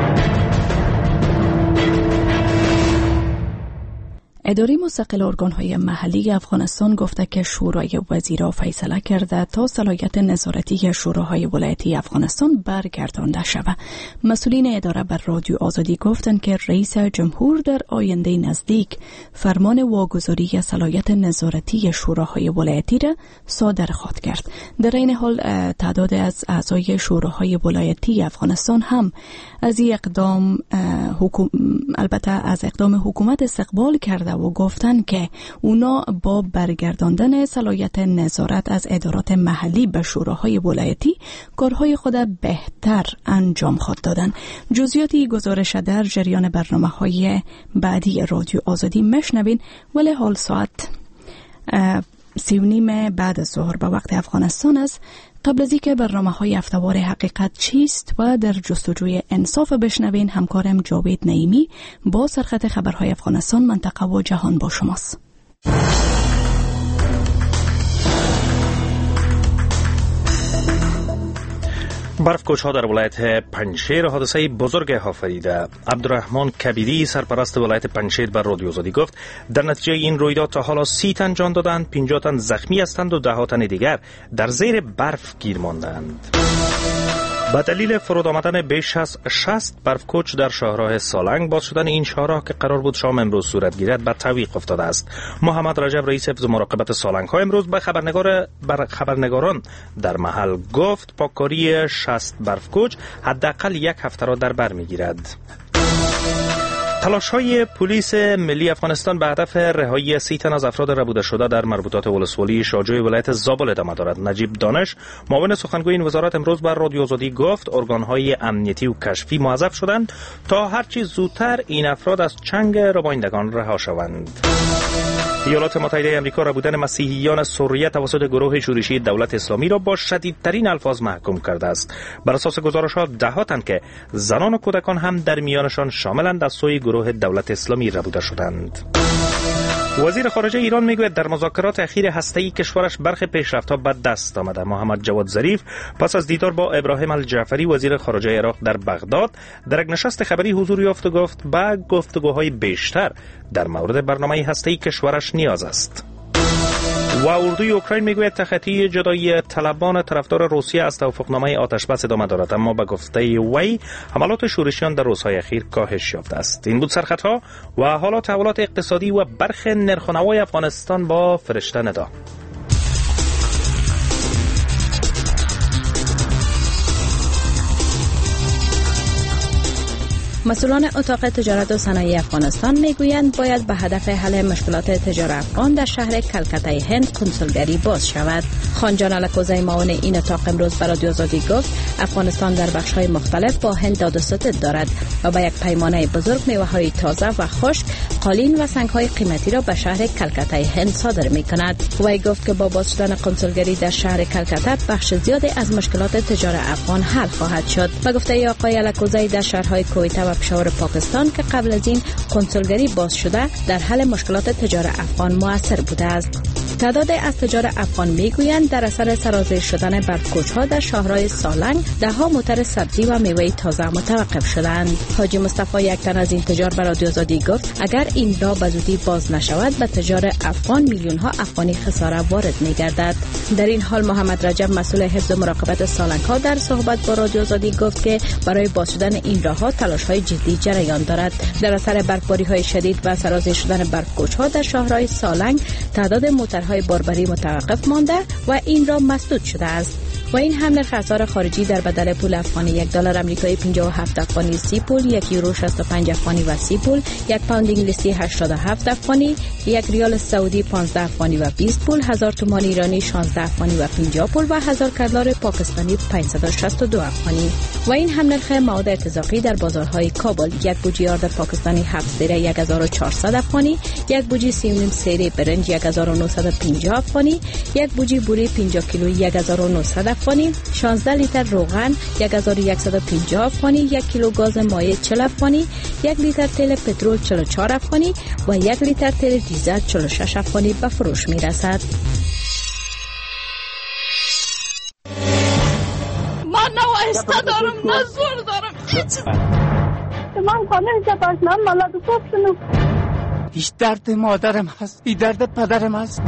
اداره مستقل ارگان‌های محلی افغانستان گفته که شورای وزیران فیصله کرده تا صلاحیت نظارتی شوراهای ولایتی افغانستان برگردانده شود. مسئولین اداره بر رادیو آزادی گفتند که رئیس جمهور در آینده نزدیک فرمان واگذاری صلاحیت نظارتی شوراهای ولایتی را صادر خواهد کرد. در این حال تعداد از اعضای شوراهای ولایتی افغانستان هم از اقدام حکومت استقبال کرده و گفتن که اونا با برگرداندن صلاحیت نظارت از ادارات محلی به شوراهای ولایتی کارهای خود بهتر انجام خواهد دادن. جزئیاتی گزارش در جریان برنامه‌های بعدی رادیو آزادی مشنوین، ولی حال ساعت 3:30 بعد از ظهر به وقت افغانستان است. قبل از اینکه برنامه‌های هفته‌وار حقیقت چیست و در جستجوی انصاف بشنوین، همکارم جاوید نعیمی با سرخط خبرهای افغانستان، منطقه و جهان با شماست. برف‌کوچ‌ها در ولایت پنجشیر حادثه بزرگ آفریده. عبدالرحمن کبیری سرپرست ولایت پنجشیر بر رادیو آزادی گفت در نتیجه این رویداد تا حالا 30 تن جان دادند، 50 تن زخمی هستند و 10 تن دیگر در زیر برف گیر ماندند. با دلیل فرود آمدن بیش از 60 برفکوچ در شاهراه سالنگ، باز شدن این شاهراه که قرار بود شام امروز صورت گیرد به تعویق افتاده است. محمد رجب رئیس حفظ مراقبت سالنگ ها امروز به خبرنگاران در محل گفت پاککاری 60 برفکوچ حداقل 1 هفته را در بر میگیرد. تلاش‌های پلیس ملی افغانستان به هدف رهایی 30 تن از افراد ربوده شده در مربوطات ولسوالی شاجوی ولایت زابل ادامه دارد. نجیب دانش، معاون سخنگوی این وزارت، امروز بر رادیو آزادی گفت ارگان‌های امنیتی و کشفی موظف شدند تا هرچی زودتر این افراد از چنگ ربایندگان رها شوند. ایالات متحده آمریکا ربودن مسیحیان سوریه توسط گروه شورشی دولت اسلامی را با شدیدترین الفاظ محکوم کرده است. بر اساس گزارش‌ها 10 تن که زنان و کودکان هم در میانشان شاملند از سوی گروه دولت اسلامی ربوده شدند. وزیر خارجه ایران میگوید در مذاکرات اخیر هسته‌ای کشورش برخی پیشرفت‌ها به دست آمده. محمد جواد ظریف پس از دیدار با ابراهیم الجعفری وزیر خارجه عراق در بغداد در یک نشست خبری حضور یافت و گفت به گفتگوهای بیشتر در مورد برنامه هسته‌ای کشورش نیاز است. و اردوی اوکراین میگوید تخطی جدایی طلبان طرفدار روسیه از توافقنامه آتشبس ادامه دارد، اما به گفته وی حملات شورشیان در روزهای اخیر کاهش یافته است. این بود سرخطها و حالا تحولات اقتصادی و برخ نرخ و نوای افغانستان با فرشته ندا. مسئولان اتاق تجارت و صنایع افغانستان میگویند باید به هدف حل مشکلات تجار افغان در شهر کلکته هند کنسولگری باز شود. خانجان الکوزی معاون این اتاق امروز به رادیو آزادی گفت افغانستان در بخش‌های مختلف با هند داد و ستد دارد و با یک پیمانه بزرگ میوه‌های تازه و خشک، قالین و سنگ‌های قیمتی را به شهر کلکته هند صادر می‌کند. وی گفت که با باز شدن کنسولگری در شهر کلکته بخش زیادی از مشکلات تجار افغان حل خواهد شد. به گفته آقای الکوزی در شهرهای کویته و پشاور پاکستان که قبل از این کنسولگری باز شده در حل مشکلات تجار افغان مؤثر بوده است. تعداد از تجار افغان میگویند در اثر سرازیر شدن برفکوچ‌ها در شاهراه سالنگ ده‌ها موتر سبزی و میوه تازه متوقف شدند. حاجی مصطفی، یک تن از این تجار به رادیو آزادی گفت اگر این راه به زودی باز نشود به تجار افغان میلیون‌ها افغانی خساره وارد می‌گردد. در این حال محمد رجب مسئول حفظ مراقبت سالنگ‌ها در صحبت با رادیو آزادی گفت که برای باز شدن این راه‌ها تلاش‌های جدی جریان دارد. در اثر برفباری‌های شدید و سرازیر شدن برفکوچ‌ها در شاهراه سالنگ تعداد موترهای باربری متوقف مانده و این را مسدود شده است. و این هم نرخ اسعار خارجی در بدل پول افغانی: $1 آمریکایی 57 افغانی 30 پول، 1 یورو 65 افغانی و 30 پول، 1 پوند انگلیسی 87 افغانی، 1 ریال سعودی 15 افغانی و 20 پول، 1000 تومان ایرانی 16 افغانی و 50 پول و 1000 کلدار پاکستانی 562 افغانی. و این هم نرخ مواد ارتزاقی در بازارهای کابل: 1 بوجی آرد پاکستانی 7 سیره 1400 افغانی، 1 بوجی 3.5 سیره برنج 1950 افغانی، 1 بوجی بوری 50 کیلو 1900 افغانی، 16 لیتر روغن 1150 افغانی، 1 کیلو گاز مایع 40 افغانی، 1 لیتر تیل پترول 44 افغانی و 1 لیتر تیل دیزل 46 افغانی به فروش می رسد. من نه آهسته دارم نه زور دارم. من خانه جباشنام ملاد خوب شنو. هیچ درد مادرم هست، این درد پدرم هست.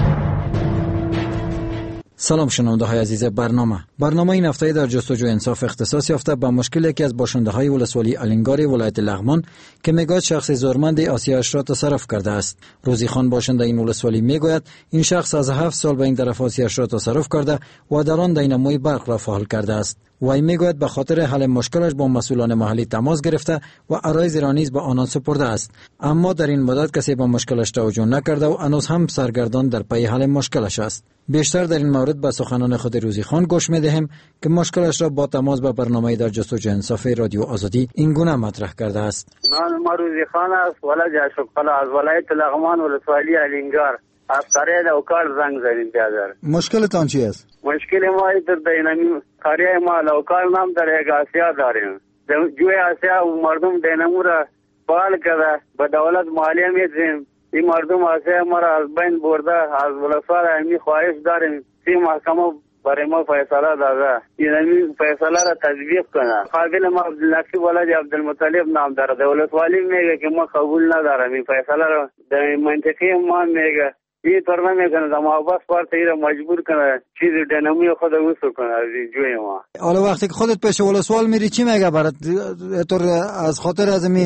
سلام شنونده های عزیز برنامه این هفته در جستجو انصاف اختصاص یافته با مشکل یکی از باشنده های ولسوالی الینگار ولایت لغمان که میگوید شخص زورمند آسیایش را تصرف کرده است. روزی خان باشنده این ولسوالی میگوید این شخص از 7 سال به این طرف آسیایش را تصرف کرده و در آن دیناموی برق را فعال کرده است. وی میگوید به خاطر حل مشکلش با مسئولان محلی تماس گرفته و عرایض را نیز به آنان سپرده است، اما در این مدت کسی به مشکلش توجه نکرده و هنوز هم سرگردان در پی حل مشکلش است. بیشتر در این مورد به سخنان خود روزی خان گوش می‌دهیم که مشکلش را با تماس به برنامه در جستجو انصاف رادیو آزادی این گونه مطرح کرده است. من روزی خان است، ولد اشقلا از ولایت لغمان ولسوالی الینگار. از قریه لوکال زنگ زدیم بیادر. مشکلتان چی است؟ مشکل ما در دینمی قریه ما لوکال نام در یک آسیا داریم. جوی آسیا و مردم دینمو را فعال کرده به دولت مالیه میدیم. این مردم آسیا ما را از بین برده. از ولسوال امی خواهش داریم سی محکمه برای ما فیصله داده. این فیصله را تطبیق کنه. قابل ما عبدالنفی ولد عبدالمطلب نام داره. ولسوالی میگه که ما قبول ندارم این فیصله را. در منطقی ما میگه این طور نمیکنه در محبت پارت ای را مجبور کنه چیزی دینامی خود وصول کنه از جوی ما. حالا وقتی که خودت پیش ولسوال میری چی میگه برات؟ طور از خاطر از می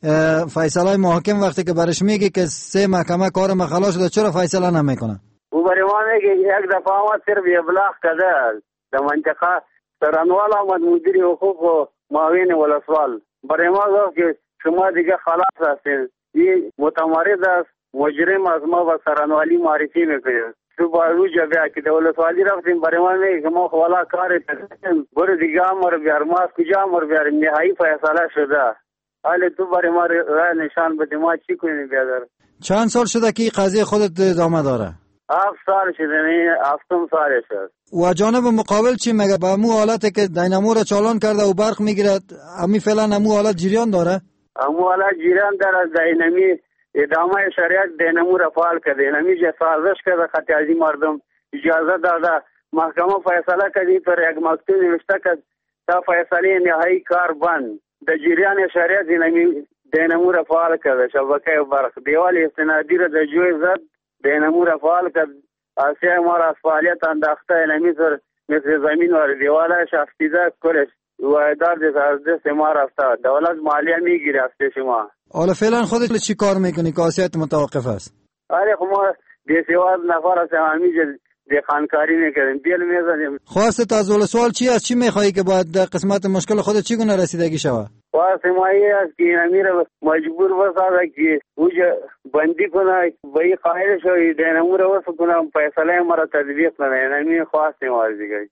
فیصله محاکم وقتی که برش میگی که 3 محکمه کار مخلا شده چرا فیصله نمیکنه؟ او برای ما میگه یک دفعه ما صرف ابلاغ کرده در منطقه سرانوال آمد مدیر حقوق و معاون ولسوال برای ما گفت که شما دیگه خلاص هستین، این متمرد است، مجرم از ما و سرانوالی معرفی میکنیم. تو با روجا بیا که دولتوالی رفتیم برای ما میگه که ما خوالا کاری ترسیم برو دیگه امر بیار، ما از کجا امر بیاریم؟ نهایی فیصله شده. حالی تو برای ما راه نشان بده ما چی کنیم بیادر؟ چند سال شده که این قضیه خودت ادامه داره؟ 7 سال شده، نه 7م سال شد. و جانب مقابل چی میگه؟ به همون حالت که دینامو را چالان کرده و برق میگیره همین فعلا همون حالت جریان داره؟ همون حالت جریان داره. دینامی ادامه شریعت دینامو را فعال کرده. دینامی سازش کرده خطی از این مردم اجازه داده. محکمه فیصله کردی پر یک مکتوب نوشته کرد تا فیصله نهایی کار بند. در جریان شریعت دینامو را فعال کرده. شبکه برق دیوال استنادی را در جوی زد دینامو را فعال کرد. آسیای ما را از فعالیت انداخته. اینمی سر مثل زمین و دیوالش افتیده کلش و ادار از دست ما رفته. دولت مالیه میگیره از پیش ما. حالا فعلا خودت چی کار میکنی که آسیایت متوقف است؟ آره ما دیسیواد نفر هستیم همیشه دیخانکاری میکنیم بیل میزنیم. خواستت از ولسوال چی است؟ چی میخوایی که باید در قسمت مشکل خودت چی گونه رسیدگی شود؟ خواست ما ای است که این امیر مجبور بسازه که اوجا بندی کنه به این قاعده شوی دینامو را وصل کنه فیصله ما را تطبیق کنه. این امیر خواستیم از دیگه.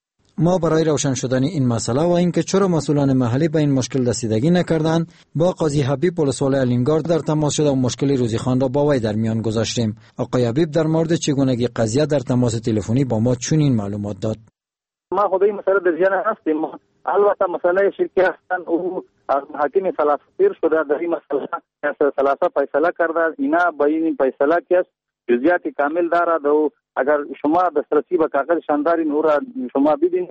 ما برای روشن شدن این مسئله و اینکه چرا مسئولان محلی به این مشکل رسیدگی نکردند با قاضی حبیب ولسوالی الینگار در تماس شده و مشکل روزی خان را با وی در میان گذاشتیم. آقای حبیب در مورد چگونگی قضیه در تماس تلفنی با ما چنین معلومات داد. ما خودی مسئله در جریان هستیم. البته مسئله شرکی هستن او از حاکم سلاسفیر شده در این مسئله سلاسه فیصله کرده. اینا با این فیصله که جزئیات کامل دارد و اگر شما دسترسی به کاغذ شانداری نور شما ببینید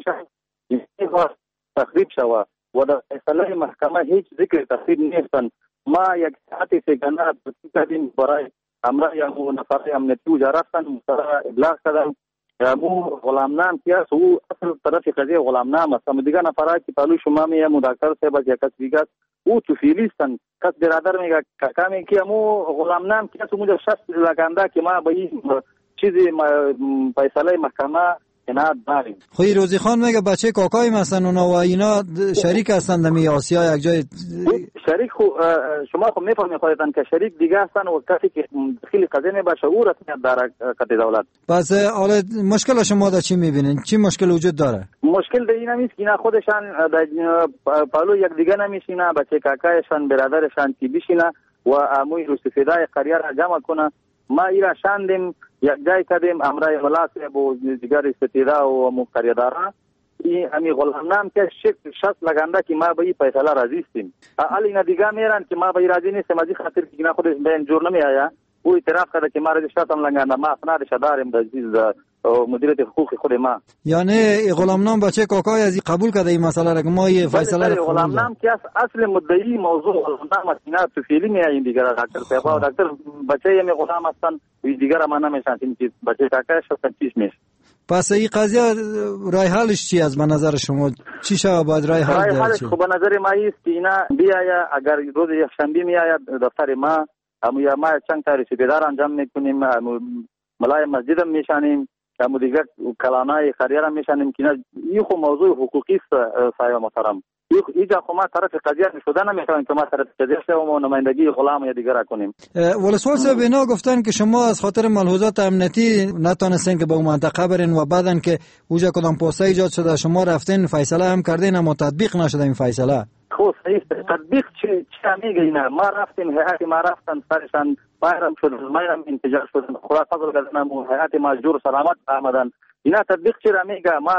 تخریب شود و در فیصله محکمه هیچ ذکر تخریب نیستن. ما یک ساعتی سگانه کردیم برای امرای نفر امنیتی وجا رفتن ابلاغ کردن مو غلامنام کیاس او اصل طرف قضیه غلامنام است. دیگه نفرات که پلو شما می مذاکره صاحب یا کس دیگه او توفیلیستن کس برادر میگه کاکامی که مو غلامنام کیاس مو شخص لگنده که ما به این چیزی فیصله محکمه کنار داریم. خوی روزی خان میگه بچه کاکای مثلا اونا و اینا شریک هستند می آسیا یک جای شریک شما خب میفهمید خودتان که شریک دیگه هستن و کسی که خیلی قضیه میباشه او رسمیت داره کت دولت. پس حالا مشکل شما در چی میبینین؟ چی مشکل وجود داره؟ مشکل در این نیست که اینا خودشان پالو یک دیگه نمیشینه بچه کاکایشان برادرشان کی بشینه و اموی استفاده قریه را جمع کنه. ما ایرا شاندیم یک جای کردیم امرای ولایت و دیگر استفاده و مقریدارا این همی غلامنام که شخص لگنده که ما به این فیصله راضی هستیم. حالا اینا دیگه میرن که ما به این راضی نیستیم، از این خاطر که اینا خودش به این جور نمی آیا. او اعتراف کرده که ما رجشت هم لگنده، ما اسنادش داریم در مدیریت حقوق خود ما. یعنی غلامنام بچه کاکای از قبول کرده این مسئله را که ما این فیصله را غلامنام که اصل مدعی موضوع غلامنام است، اینا تو فعلی می آیین دیگر دکتر صاحب و دکتر بچه می غلام هستن دیگر ما نمیشناسیم که بچه کاکایش هستن چیش میشه. پس این قضیه رای حلش چی از به نظر شما؟ چی شود باید رای حل رای حلش خب به نظر ما است که اینا بیاید اگر روز یکشنبه میآید دفتر ما یا ما چند تا رسیدگار انجام میکنیم، ملای مسجد هم میشانیم، یا دیگر کلانای خریار هم میشانیم که این خو موضوع حقوقی است صاحب محترم. اینجا خو ما طرف قضیه شده نمیتونیم که ما طرف قضیه شویم و نمایندگی غلام یا دیگر کنیم. ولسوال صاحب اینا گفتن که شما از خاطر ملحوظات امنیتی نتونستین که به اون منطقه برین و بعدن که اوجا کدام پوسته ایجاد شده شما رفتین فیصله هم کردین اما تطبیق نشده این فیصله. خب صحیح تطبیق چی میگه اینا؟ ما رفتیم هیئت ما رفتن سرشان مایرم شد مایرم انتجار شد خدا فضل کردن هیئت ما جور سلامت آمدن. اینا تطبیق چی میگه؟ ما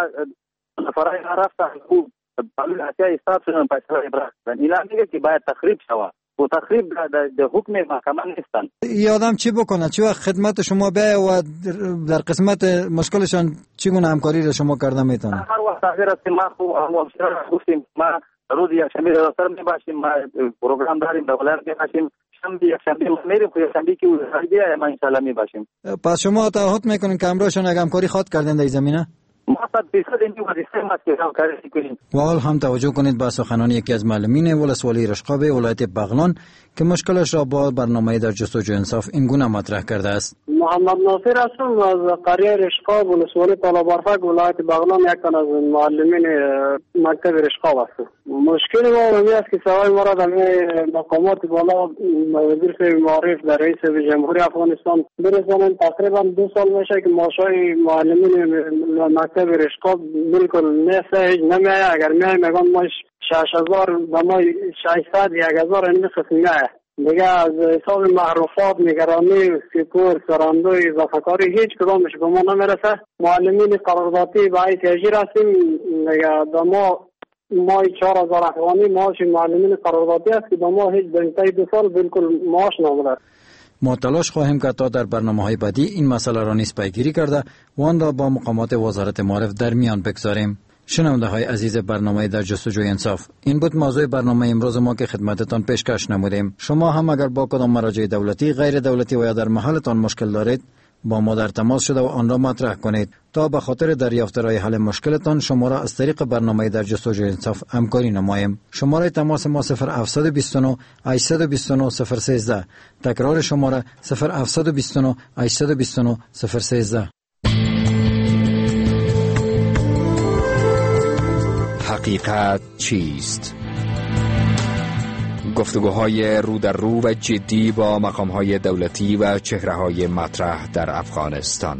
فرای رفتن خوب قانون اساسی استاد شدن فیصله برای اینا میگه که باید تخریب شود و تخریب در حکم محکمه نیستن. این آدم چی بکنه؟ چی وقت خدمت شما بیاید و در قسمت مشکلشان چگونه همکاری را شما کرده میتونه؟ هر وقت اگر است ما خوب همسر گفتیم ما روز یکشنبه دفتر میباشیم، ما پروگرام داریم دولت میباشیم، شنبه یکشنبه میریم که یکشنبه که بیاید ما انشالله میباشیم. پس شما تعهد میکنین که امروزشان همکاری خود کردین در زمینه؟ ما 100% این وظیفه ما که همکاری کنیم. و حال هم توجه کنید به سخنان یکی از معلمین ولسوالی رشقاب ولایت بغلان که مشکلش را با برنامه در جستجوی انصاف این گونه مطرح کرده است. محمد ناصر هستم از قریه رشقاب ولسوالی طالب‌برفک ولایت بغلان، یک از معلمین مکتب رشقاب هستم. مشکل ما این است که سوای ما را در مقامات بالا وزیر صاحب معارف در رئیس جمهوری افغانستان برسانند. تقریبا 2 سال میشه که معاشای معلمین مکتب رشقاب بالکل نیست، هیچ نمیآید. اگر میآید میگن ما 6000 و ما 600 1000 این قسم میآید. دیگه از حساب معروفات، نگرانی، سکور، سراندوی، اضافه‌کاری هیچ کدامش به ما نمیرسه. معلمین قراردادی به حیث اجیر هستیم. دیگه به ما 4000 افغانی معاش معلمین قراردادی است که به ما هیچ بنتای 2 سال بالکل معاش نمیده. ما تلاش خواهیم کرد تا در برنامه‌های بعدی این مسئله را نیز پیگیری کرده و آن را با مقامات وزارت معارف در میان بگذاریم. شنونده‌های عزیز برنامه در جستجوی انصاف، این بود موضوع برنامه امروز ما که خدمتتان پیشکش نمودیم. شما هم اگر با کدام مراجع دولتی، غیر دولتی و یا در محلتان مشکل دارید با ما در تماس شده و آن را مطرح کنید تا به خاطر دریافت راه حل مشکلتان شما را از طریق برنامه در جستجوی انصاف همکاری نماییم. شماره تماس ما 0729 829 013. تکرار شماره 0729 829 013. حقیقت چیست؟ گفتگوهای رو در رو و جدی با مقامهای دولتی و چهره‌های مطرح در افغانستان.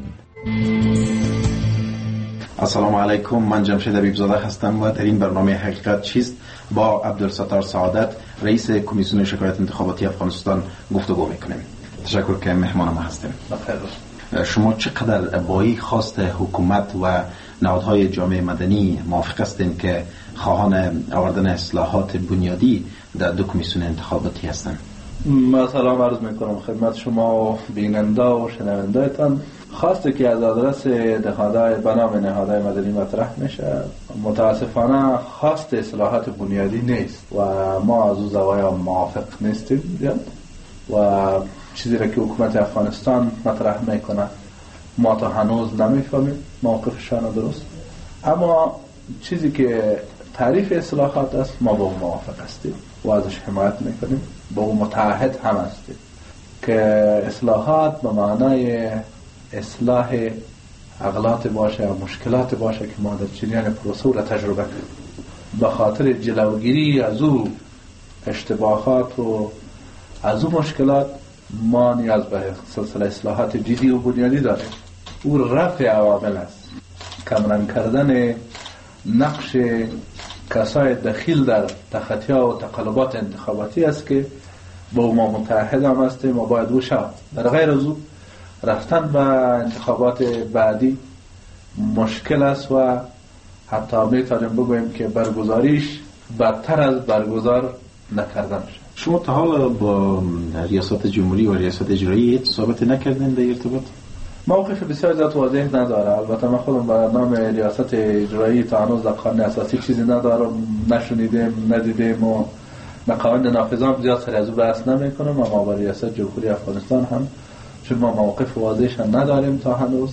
السلام علیکم، من جمشید حبیبزاده هستم و در این برنامه حقیقت چیست با عبدالستار سعادت رئیس کمیسیون شکایت انتخاباتی افغانستان گفتگو میکنیم. تشکر که مهمان ما هستیم. شما چقدر با این خواست حکومت و نهادهای جامعه مدنی موافق هستین که خواهان آوردن اصلاحات بنیادی در 2 کمیسیون انتخاباتی هستند؟ من سلام عرض میکنم خدمت شما و بیننده و شنوندهتان. خواسته که از آدرس نهادهای بنام نهادهای مدنی مطرح میشه، متاسفانه خواست اصلاحات بنیادی نیست و ما از او زوایا موافق نیستیم و چیزی را که حکومت افغانستان مطرح میکنه ما تا هنوز نمیفهمیم موقفشان درست، اما چیزی که تعریف اصلاحات است ما با اون موافق هستیم و ازش حمایت میکنیم، با اون متعهد هم هستیم که اصلاحات به معنای اصلاح اغلاط باشه و مشکلات باشه که ما در جریان پروسه را تجربه کنیم. به خاطر جلوگیری از او اشتباهات و از او مشکلات ما نیاز به سلسله اصلاحات جدی و بنیادی داریم. او رفع عوامل است، کمرنگ کردن نقش کسای دخیل در تخطی‌ها و تقلبات انتخاباتی است که با ما متحد هم هستیم و باید او شود. در غیر از او رفتن به انتخابات بعدی مشکل است و حتی میتونیم بگوییم که برگزاریش بدتر از برگزار نکردن شد. شما تا حالا با ریاست جمهوری و ریاست اجرایی صحبت نکردین در ارتباط؟ موقف بسیار زیاد واضح نداره. البته من خودم به نام ریاست اجرایی تا هنوز در قانون اساسی چیزی ندارم، نشنیدیم، ندیدیم و قوانین نافذان زیاد سر از او بحث نمیکنم. اما با ریاست جمهوری افغانستان هم چون ما موقف واضحش نداریم تا هنوز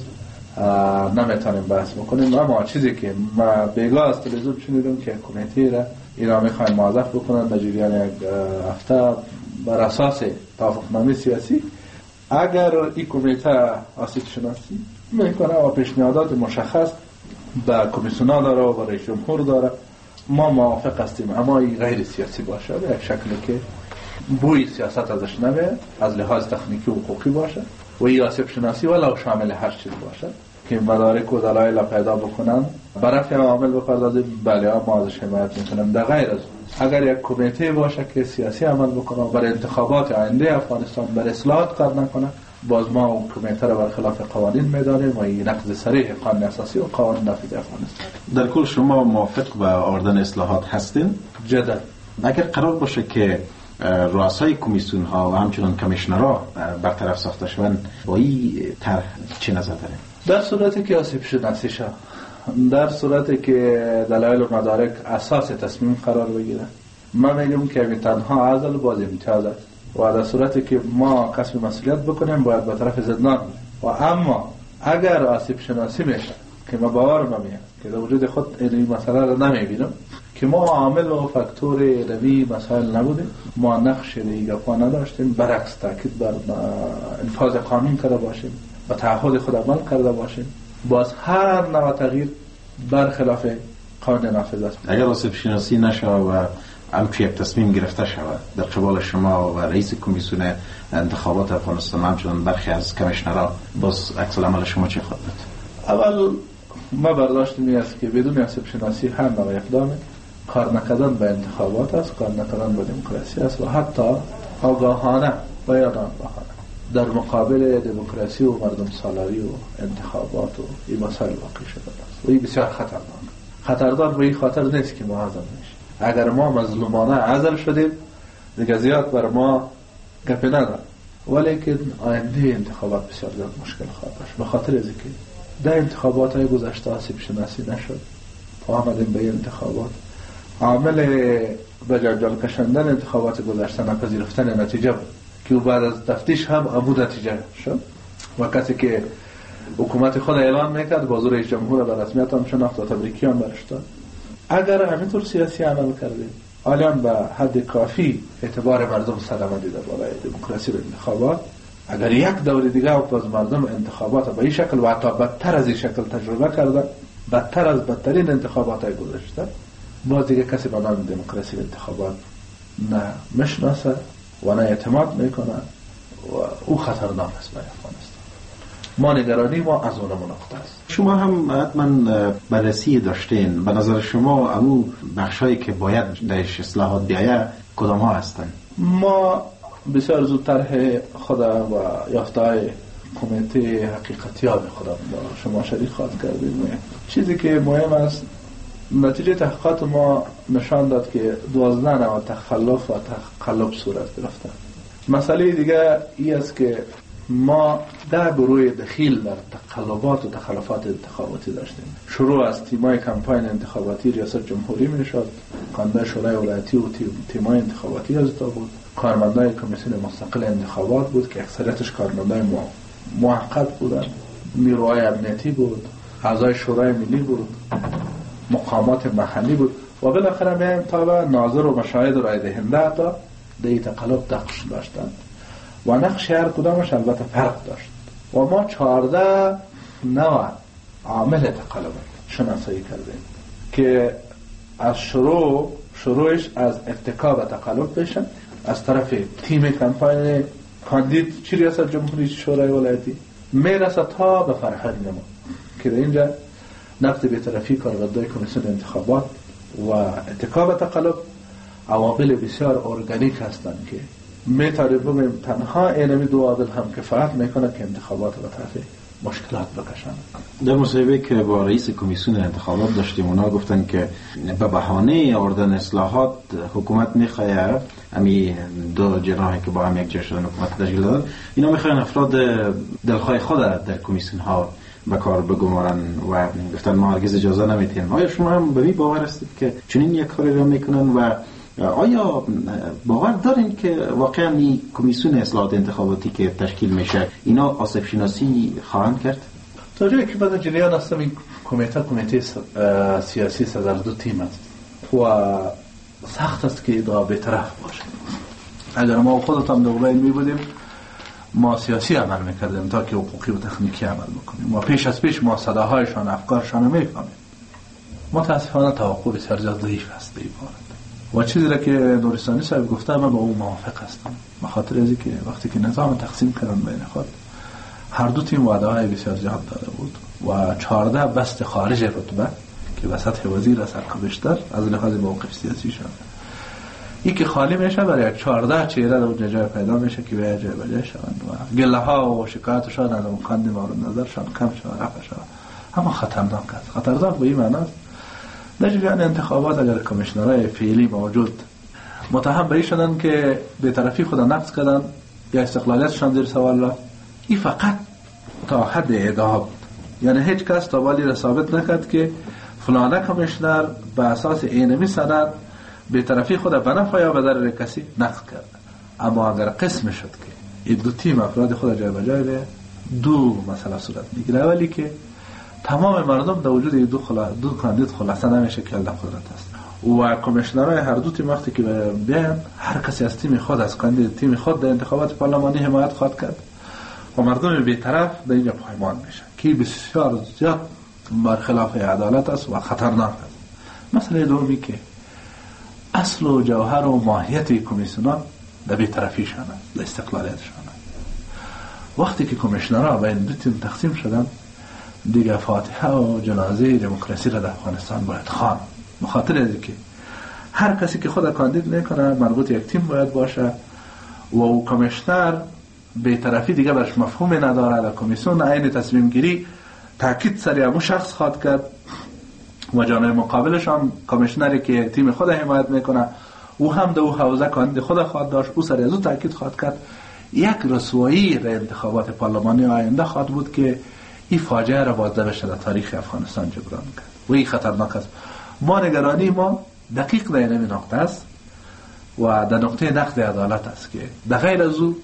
نمیتونیم بحث بکنیم. اما چیزی که ما بیگاه از تلویزیون شنیدم که کمیته را اینا میخواین موظف بکنن به جریان یک هفته بر اساس توافقنامه سیاسی اگر این کمیته آسیب شناسی میکنه و پیشنهادات مشخص به کمیسیونا داره و به رئیس جمهور داره، ما موافق هستیم. اما این غیر سیاسی باشه، به یک شکلی که بوی سیاست ازش نمیاد، از لحاظ تکنیکی و حقوقی باشه و این آسیب شناسی ولو شامل هر چیز باشه که مدارک و دلایل پیدا بکنن برای عامل بپردازیم. بله ما ازش حمایت میکنیم. در غیر از اگر یک کمیته باشه که سیاسی عمل بکنه و بر انتخابات آینده افغانستان بر اصلاحات کار نکنه، باز ما اون کمیته را برخلاف قوانین میدانیم و این نقض صریح قانون اساسی و قوانین نافذ افغانستان. در کل شما موافق به آوردن اصلاحات هستین؟ جدا. اگر قرار باشه که رؤسای کمیسیون ها و همچنان کمیشنرها برطرف ساخته شوند، با این طرح چه نظر دارین؟ در صورتی که آسیب شناسی شه، در صورتی که دلایل و مدارک اساس تصمیم قرار بگیره، من میگم که تنها عزل باز امتیاز است و در صورتی که ما کسب مسئولیت بکنیم باید به طرف زدنان. و اما اگر آسیب شناسی میشه که ما باور نمیاد که در وجود خود این مسئله را نمیبینم که ما عامل و فاکتور روی مسائل نبودیم، ما نقش دیگه پا نداشتیم، برعکس تاکید بر انفاذ قانون کرده باشیم و تعهد خود عمل کرده باشیم، باز هر نوع تغییر برخلاف قانون نافذ است. اگر آسیب شناسی نشه و همچون یک تصمیم گرفته شود در قبال شما و رئیس کمیسیون انتخابات افغانستان همچنان برخی از کمیشنرها، باز عکس العمل شما چه خواهد بود؟ اول ما برداشت می است که بدون آسیب شناسی هر نوع اقدام کار نکردن به انتخابات است، کار نکردن به دموکراسی است و حتی آگاهانه و یا ناآگاهانه در مقابل دموکراسی و مردم سالاری و انتخابات و این مسائل واقع شده است و این بسیار خطرناک به این خاطر نیست که ما عزل میشه. اگر ما مظلومانه عزل شدیم دیگه زیاد بر ما گپی نداره، ولیکن آینده انتخابات بسیار زیاد مشکل خواهد داشت به خاطر از اینکه در انتخابات های گذشته آسیب شناسی نشد. آمدیم به انتخابات عامل به جنجال کشاندن انتخابات گذشته نپذیرفتن نتیجه بود که بعد از تفتیش هم ابو نتیجه شد و کسی که حکومت خود اعلان میکرد با حضور رئیس جمهور به رسمیت هم شناخت و تبریکی هم برش داد. اگر همینطور سیاسی عمل کردیم الان به حد کافی اعتبار مردم صدمه دیده بالای دموکراسی و انتخابات، اگر یک دور دیگه باز مردم انتخابات به این شکل و حتی بدتر از این شکل تجربه کردن، بدتر از بدترین انتخابات های گذشته، باز دیگه کسی به نام دموکراسی و انتخابات نه مشناسه و نه اعتماد میکنه و او خطرناک است برای افغانستان. ما نگرانی ما از اون نقطه است. شما هم حتما بررسی داشتین، به نظر شما امو بخشایی که باید درش اصلاحات بیاید کدام ها هستند؟ ما بسیار زود طرح خود و یافته‌های کمیته حقیقتیاب خودم با شما شریک خواهد کردیم. چیزی که مهم است نتیجه تحقیقات ما نشان داد که 12 نوع تخلف و تقلب صورت گرفته. مسئله دیگه ای است که ما 10 گروه دخیل در تقلبات و تخلفات انتخاباتی داشتیم. شروع از تیمای کمپاین انتخاباتی ریاست جمهوری می شد، کاندید شورای ولایتی و تیمای انتخاباتی از تا بود، کارمندای کمیسیون مستقل انتخابات بود که اکثریتش کارمندای موقت بودن، نیروهای امنیتی بود، اعضای شورای ملی بود، مقامات محلی بود و بالاخره میایم تا به ناظر و مشاهد و رای دهنده تا در تقلب نقش داشتند و نقش هر کدامش البته فرق داشت و ما 14 نوع عامل تقلب شناسایی کردیم که از شروعش از ارتکاب تقلب بشن از طرف تیم کمپاین کاندید چی ریاست جمهوری شورای ولایتی میرسه تا به فرهنگ ما که در اینجا نقد بی‌طرفی کارگردان کمیسیون انتخابات و ارتکاب تقلب عوامل بسیار ارگانیک هستند که میتونیم بگیم تنها اینمی دو عامل هم کفایت میکنه که انتخابات به طرف مشکلات بکشن. در مصاحبه که با رئیس کمیسیون انتخابات داشتیم اونا گفتن که به بهانه آوردن اصلاحات حکومت میخواد امی دو جناحی که با هم یک جا شدن حکومت تشکیل دادن اینا میخوان افراد دلخواه خود در کمیسیون ها به کار بگمارن و گفتن ما هرگز اجازه نمیدیم. آیا شما هم به این باور هستید که چنین یک کاری را میکنن و آیا باور دارین که واقعا این کمیسیون اصلاحات انتخاباتی که تشکیل میشه اینا آسیب شناسی خواهند کرد؟ تا جایی که من جریان هستم این کمیته سیاسی در دو تیم است و سخت است که ادعا بی‌طرف باشه. اگر ما خودت هم دوباره می بودیم ما سیاسی عمل میکردیم تا که حقوقی و تکنیکی عمل بکنیم و پیش از پیش ما صداهایشان افکارشان میفهمیم. متاسفانه توقع بسیار زیاد ضعیف است به این باره و چیزی را که نورستانی صاحب گفته من با او موافق هستم، بخاطر ازی که وقتی که نظام تقسیم کردن بین خود هر دو تیم وعده های بسیار زیاد داده بود و 14 بست خارج رتبه که به سطح وزیر از هر بیشتر از لحاظ موقف سیاسی شد این که خالی میشه برای 14 چهره در جای پیدا میشه که به جای بجای شوند و گله ها و شکایتشان از امکان مورد نظرشان کم شد رفع شد. اما خطرناک است. خطرناک به این معنی است در جریان انتخابات اگر کمیشنرهای فعلی موجود متهم به این شدن که بی‌طرفی خود نقض کردن یا استقلالیتشان زیر سوال رفت، این فقط تا حد ادعا بود. یعنی هیچ کس تا ولی را ثابت نکرد که فلانه کمیشنر به اساس اینمی سند بی‌طرفی خود به نفع یا به ضرر کسی نقض کرد. اما اگر قسم شد که این دو تیم افراد خود جای به جای دو مسئله صورت میگیره. اولی که تمام مردم در وجود دو کاندید خلاصه نمیشه که الان قدرت است و کمیشنرهای هر دو تیم وقتی که بیان هر کسی از تیم خود از کاندید تیم خود در انتخابات پارلمانی حمایت خواهد کرد و مردم بی‌طرف در اینجا پایمان میشن که بسیار زیاد برخلاف عدالت است و خطرناک است. مسئله دومی که اصل و جوهر و ماهیت کمیسیونان در بی‌طرفیشان است، در استقلالیتشان است. وقتی که کمیشنرها بین دو تیم تقسیم شدن دیگه فاتحه و جنازه دموکراسی را در افغانستان باید خواند. بخاطر اینه که هر کسی که خود کاندید میکنه مربوط یک تیم باید باشه و او کمیشنر بی‌طرفی دیگه برش مفهومی نداره. در کمیسیون عین تصمیم گیری تاکید سری همون شخص خواد کرد و جانب مقابلش هم کمیشنری که تیم خود حمایت میکنه او هم در او حوزه کاندید خود خواد داشت، او سری از او تاکید خواد کرد. یک رسوایی در انتخابات پارلمانی آینده خواد بود که این فاجعه را بازده بشه در تاریخ افغانستان جبران کرد و این خطرناک است. ما نگرانی ما دقیق در این نقطه است و در نقطه نقد عدالت است که در غیر از او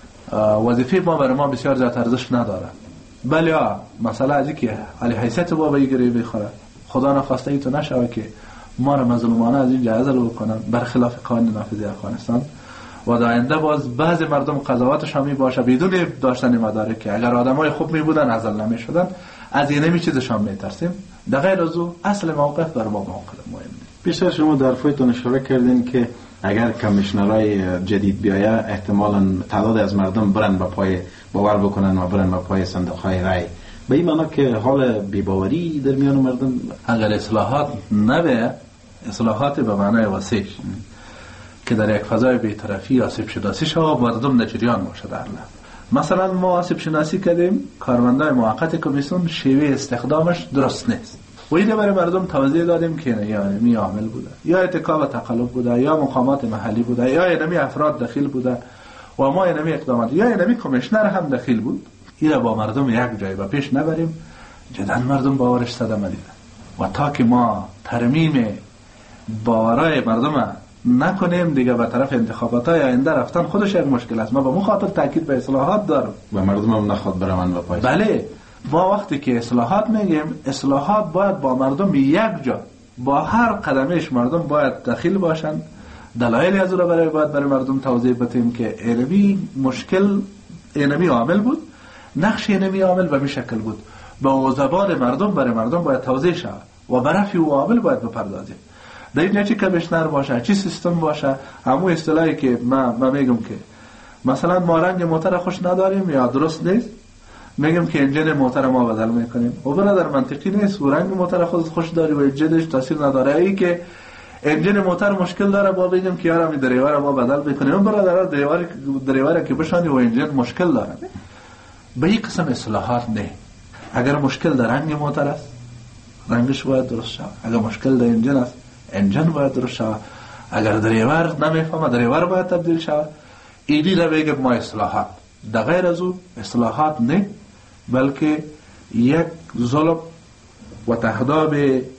وظیفه ما برای ما بسیار زیاد ارزش نداره. بله مثلا از که علی حیثیت ما به این گریه بخوره خدا نخواسته ای تو نشوه که ما را مظلومانه از این جایزه رو بکنن برخلاف قانون نافذ افغانستان و در آینده باز بعضی مردم قضاوتش هم باشه بدون داشتن مدارک که اگر آدمای خوب می بودن ازل نمی شدن از این نمی چیزشان می ترسیم. در غیر از او اصل موقف برای ما موقف مهم نیست. بیشتر شما در فایتون اشاره کردین که اگر کمیشنرهای جدید بیاید احتمالاً تعداد از مردم برن به پای باور بکنن و برن به پای صندوق‌های رای. به این معنی که حال بی‌باوری در میان مردم اگر اصلاحات نبه اصلاحات به معنای وسیع که در یک فضای بی‌طرفی آسیب شناسی شود مردم در جریان باشه در لحظه. مثلا ما آسیب شناسی کردیم کارمندای موقت کمیسیون شیوه استخدامش درست نیست و اینه برای مردم توضیح دادیم که یا اینمی عامل بوده یا اتکا و تقلب بوده یا مقامات محلی بوده یا اینمی افراد دخیل بوده و ما اینمی اقدامات یا اینمی کمیشنر هم دخیل بود. این با مردم یک جای و پیش نبریم جدا مردم باورش صدمه دیدن و تا که ما ترمیم باورای مردم نکنیم دیگه به طرف انتخابات‌های آینده رفتن خودش یک مشکل است. ما به مخاطر تاکید به اصلاحات دارم و مردم هم نخواد برون به پای. بله ما وقتی که اصلاحات میگیم اصلاحات باید با مردم یک جا با هر قدمش مردم باید دخیل باشن. دلایلی از اون برای باید برای مردم توضیح بدیم که اینمی مشکل اینمی عامل بود، نقش اینمی عامل به می شکل بود با زبان مردم برای مردم باید توضیح شود و برای او عامل باید بپردازیم. در اینجا چی کمیشنر باشه چی سیستم باشه همون اصطلاحی که من میگم که مثلا ما رنگ موتر خوش نداریم یا درست نیست میگم که انجین موتر ما بدل میکنیم و برادر منطقی نیست و رنگ موتر خود خوش داری و انجینش تاثیر نداره. ای که انجین موتر مشکل داره با بگیم که یارم این دریور ما بدل میکنیم اون برادر دریور که بشانی و انجین مشکل داره به این قسم اصلاحات نه. اگر مشکل در رنگ موتر است رنگش باید درست شود، اگر مشکل در انجن است انجن باید درست شود، اگر دریور نمیفهمه دریور باید تبدیل شود. اینی را بگه ما اصلاحات، در غیر از او اصلاحات نه، بلکه یک ظلم و تهداب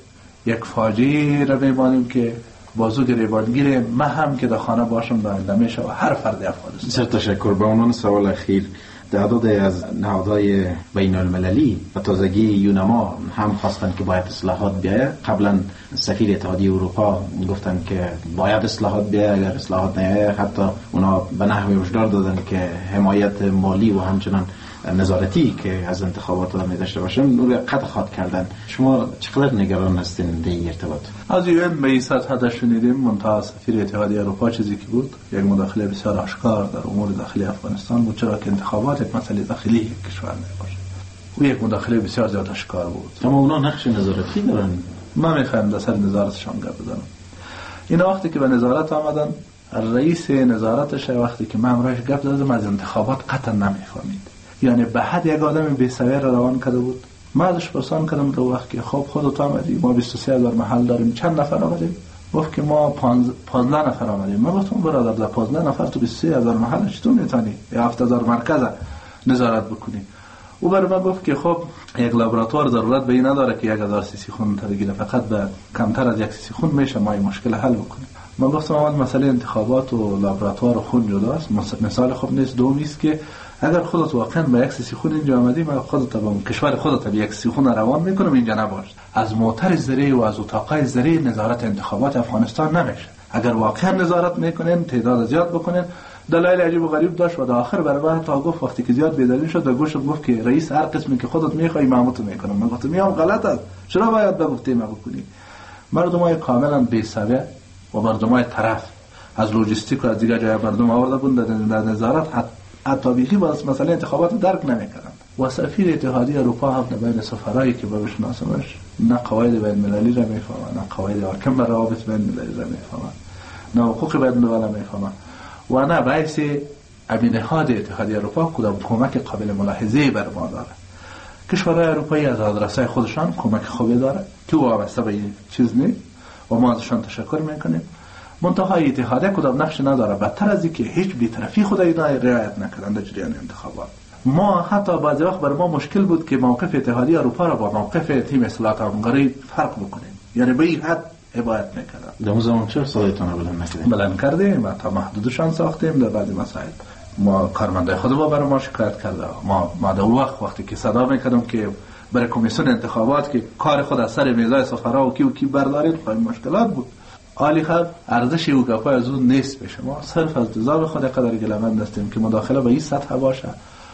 یک فاجعه را میمانیم که بازو گریبانگیر من هم که در خانه باشم داینده میشه و هر فرد افغانستان. بسیار تشکر. به عنوان سوال اخیر، تعداد از نهادهای بین المللی و تازگی یونما هم خواستن که باید اصلاحات بیاید. قبلا سفیر اتحادیه اروپا گفتن که باید اصلاحات بیاید، اگر اصلاحات نیاید حتی اونا به نحوی هشدار دادن که حمایت مالی و همچنان نظارتی که از انتخابات می داشته باشن اون قطع خواد کردن. شما چقدر نگران هستین در این ارتباط؟ از یون به این سطح شنیدیم، منتها سفیر اتحادیه اروپا چیزی که بود یک مداخله بسیار آشکار در امور داخلی افغانستان بود، چرا که انتخابات یک مسئله داخلی یک کشور میباشه. او یک مداخله بسیار زیاد آشکار بود. اما اونا نقش نظارتی دارن. من میخوایم در سر نظارتشان گپ بزنم. این وقتی که به نظارت آمدن، رئیس نظارتش وقتی که من امروز گپ زدم از انتخابات قطعا نمیفهمید. یعنی به حد یک آدم بی سویر روان کرده بود. من ازش پرسان کردم دو وقت که خب خودت آمدی، ما 23,000 محل داریم، چند نفر آمدیم؟ گفت که ما 15 نفر آمدیم. من گفتم برادر در 15 نفر تو 23,000 محل چطور میتونی یا 7,000 مرکز نظارت بکنی؟ او برای من گفت که خب یک لابراتوار ضرورت به این نداره که 1,000 سیسی خون بگیره، فقط به کمتر از 1 سیسی خون میشه ما این مشکل حل بکنیم. من گفتم اول مسئله انتخابات و لابراتوار و خون جداست. مثال خوب نیست. دومی است که اگر خودت واقعا به 1 سیسی خون اینجا آمدی، من خودت به کشور خودت به 1 سیسی خون روان میکنم، اینجا نباش. از موتر زری و از اتاقای زری نظارت انتخابات افغانستان نمیشه. اگر واقعا نظارت میکنین تعداد زیاد بکنین. دلایل عجیب و غریب داشت و در آخر برای من تا گفت وقتی که زیاد بیدلیل شد و گوشت گفت که رئیس هر قسمی که خودت میخوای ماموت میکنم. من گفتم میام غلط است، چرا باید بگفتی ما بکنی؟ مردمای کاملا بی‌سویه و مردمای طرف از لوجستیک و از دیگر جای مردم آورده بودند در نظارت طبیعی باز مسئله انتخابات درک نمی‌کردند. و سفیر اتحادیه اروپا هم بین سفرایی که بشناسمش نه قواعد بین المللی را میفهمه، نه قواعد حاکم بر روابط بین المللی را میفهمه، نه حقوق بین الملل میفهمه و نه باعث امین نهاد اتحادیه اروپا کدام کمک قابل ملاحظه بر ما داره. کشورهای اروپایی از آدرسای خودشان کمک خوبی داره که وابسته به این چیز نیست و ما ازشان تشکر میکنیم. منتهای اتحادیه کدام نقش نداره، بدتر از این که هیچ بی‌طرفی خدای رعایت نکردن در جریان انتخابات. ما حتی بعضی وقت بر ما مشکل بود که موقف اتحادیه اروپا را با موقف تیم اصلاحات هنگاری فرق بکنیم، یعنی به این حد حمایت میکردن. در اون زمان چرا صدایتون رو بلند نکردیم؟ بلند کردیم و تا محدودشان ساختیم در بعضی مسائل. ما کارمندای خود ما برای ما شکایت کرده. ما در وقتی که صدا میکردم که برای کمیسیون انتخابات که کار خود از سر میزای سفرا و کی بردارید، خیلی مشکلات بود. عالی خب ارزش او گپای از اون نیست به شما. صرف از نظام خود قدر گلمند هستیم که مداخله به این سطح باشه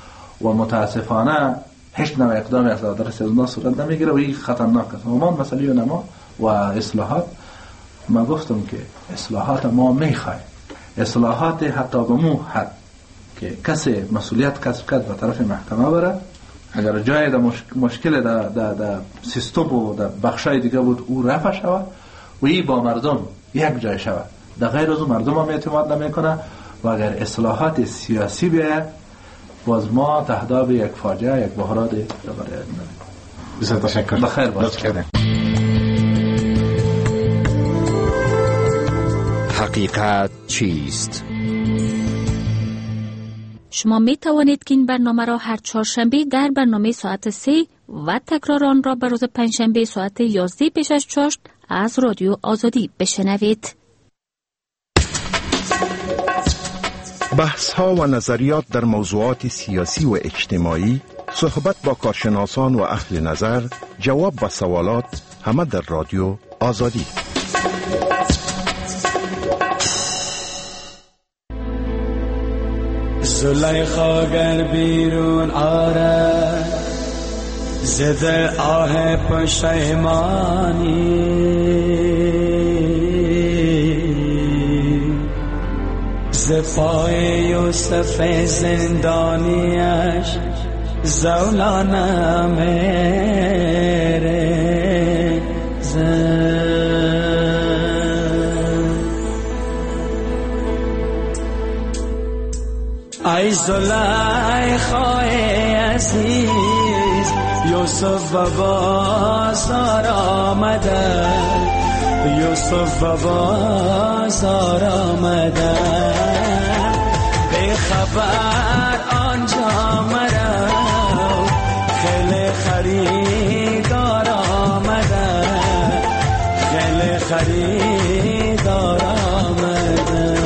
و متاسفانه هیچ نوع اقدامی از آدرس از اونا صورت نمیگیره و این خطرناک است. عموما مسئله نما و اصلاحات، من گفتم که اصلاحات ما میخوایم، اصلاحات حتی به مو حد که کسی مسئولیت کسب کرد به طرف محکمه بره. اگر جای در مشکل در سیستم و در بخشای دیگه بود او رفع شود و این با مردم یک جای شود. در غیر از اون مردم هم اعتماد نمیکنه و اگر اصلاحات سیاسی بیاید باز ما تهداب یک فاجعه، یک بحران برای بسیار تشکر. بخیر باشید. حقیقت چیست؟ شما می توانید که این برنامه را هر چهارشنبه در برنامه ساعت 3 و تکرار آن را به روز پنجشنبه ساعت 11 پیش از چاشت از رادیو آزادی بشنوید. بحث ها و نظریات در موضوعات سیاسی و اجتماعی، صحبت با کارشناسان و اهل نظر، جواب و سوالات، همه در رادیو آزادی. زلیخا گر بیرون آرد زده آه پشیمانی، زفای یوسف زندانیش زولانه میره ای ای زلیخای عزیز یوسف و بازار آمده یوسف و بازار آمده به خبر آنجا مرا خیلی خریدار آمده خیلی خریدار آمده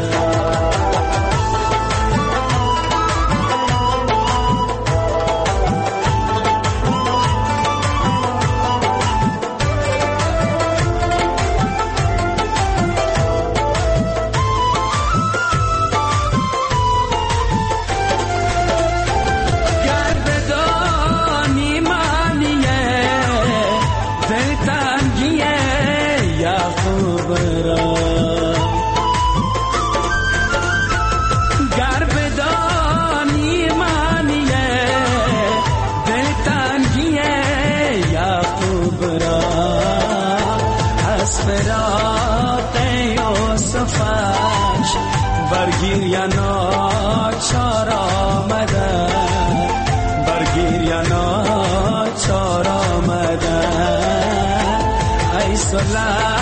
برگیر یا ناچار آمده برگیر یا ناچار آمده ای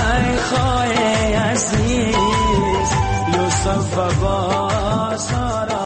زلیخای عزیز یوسف و بازار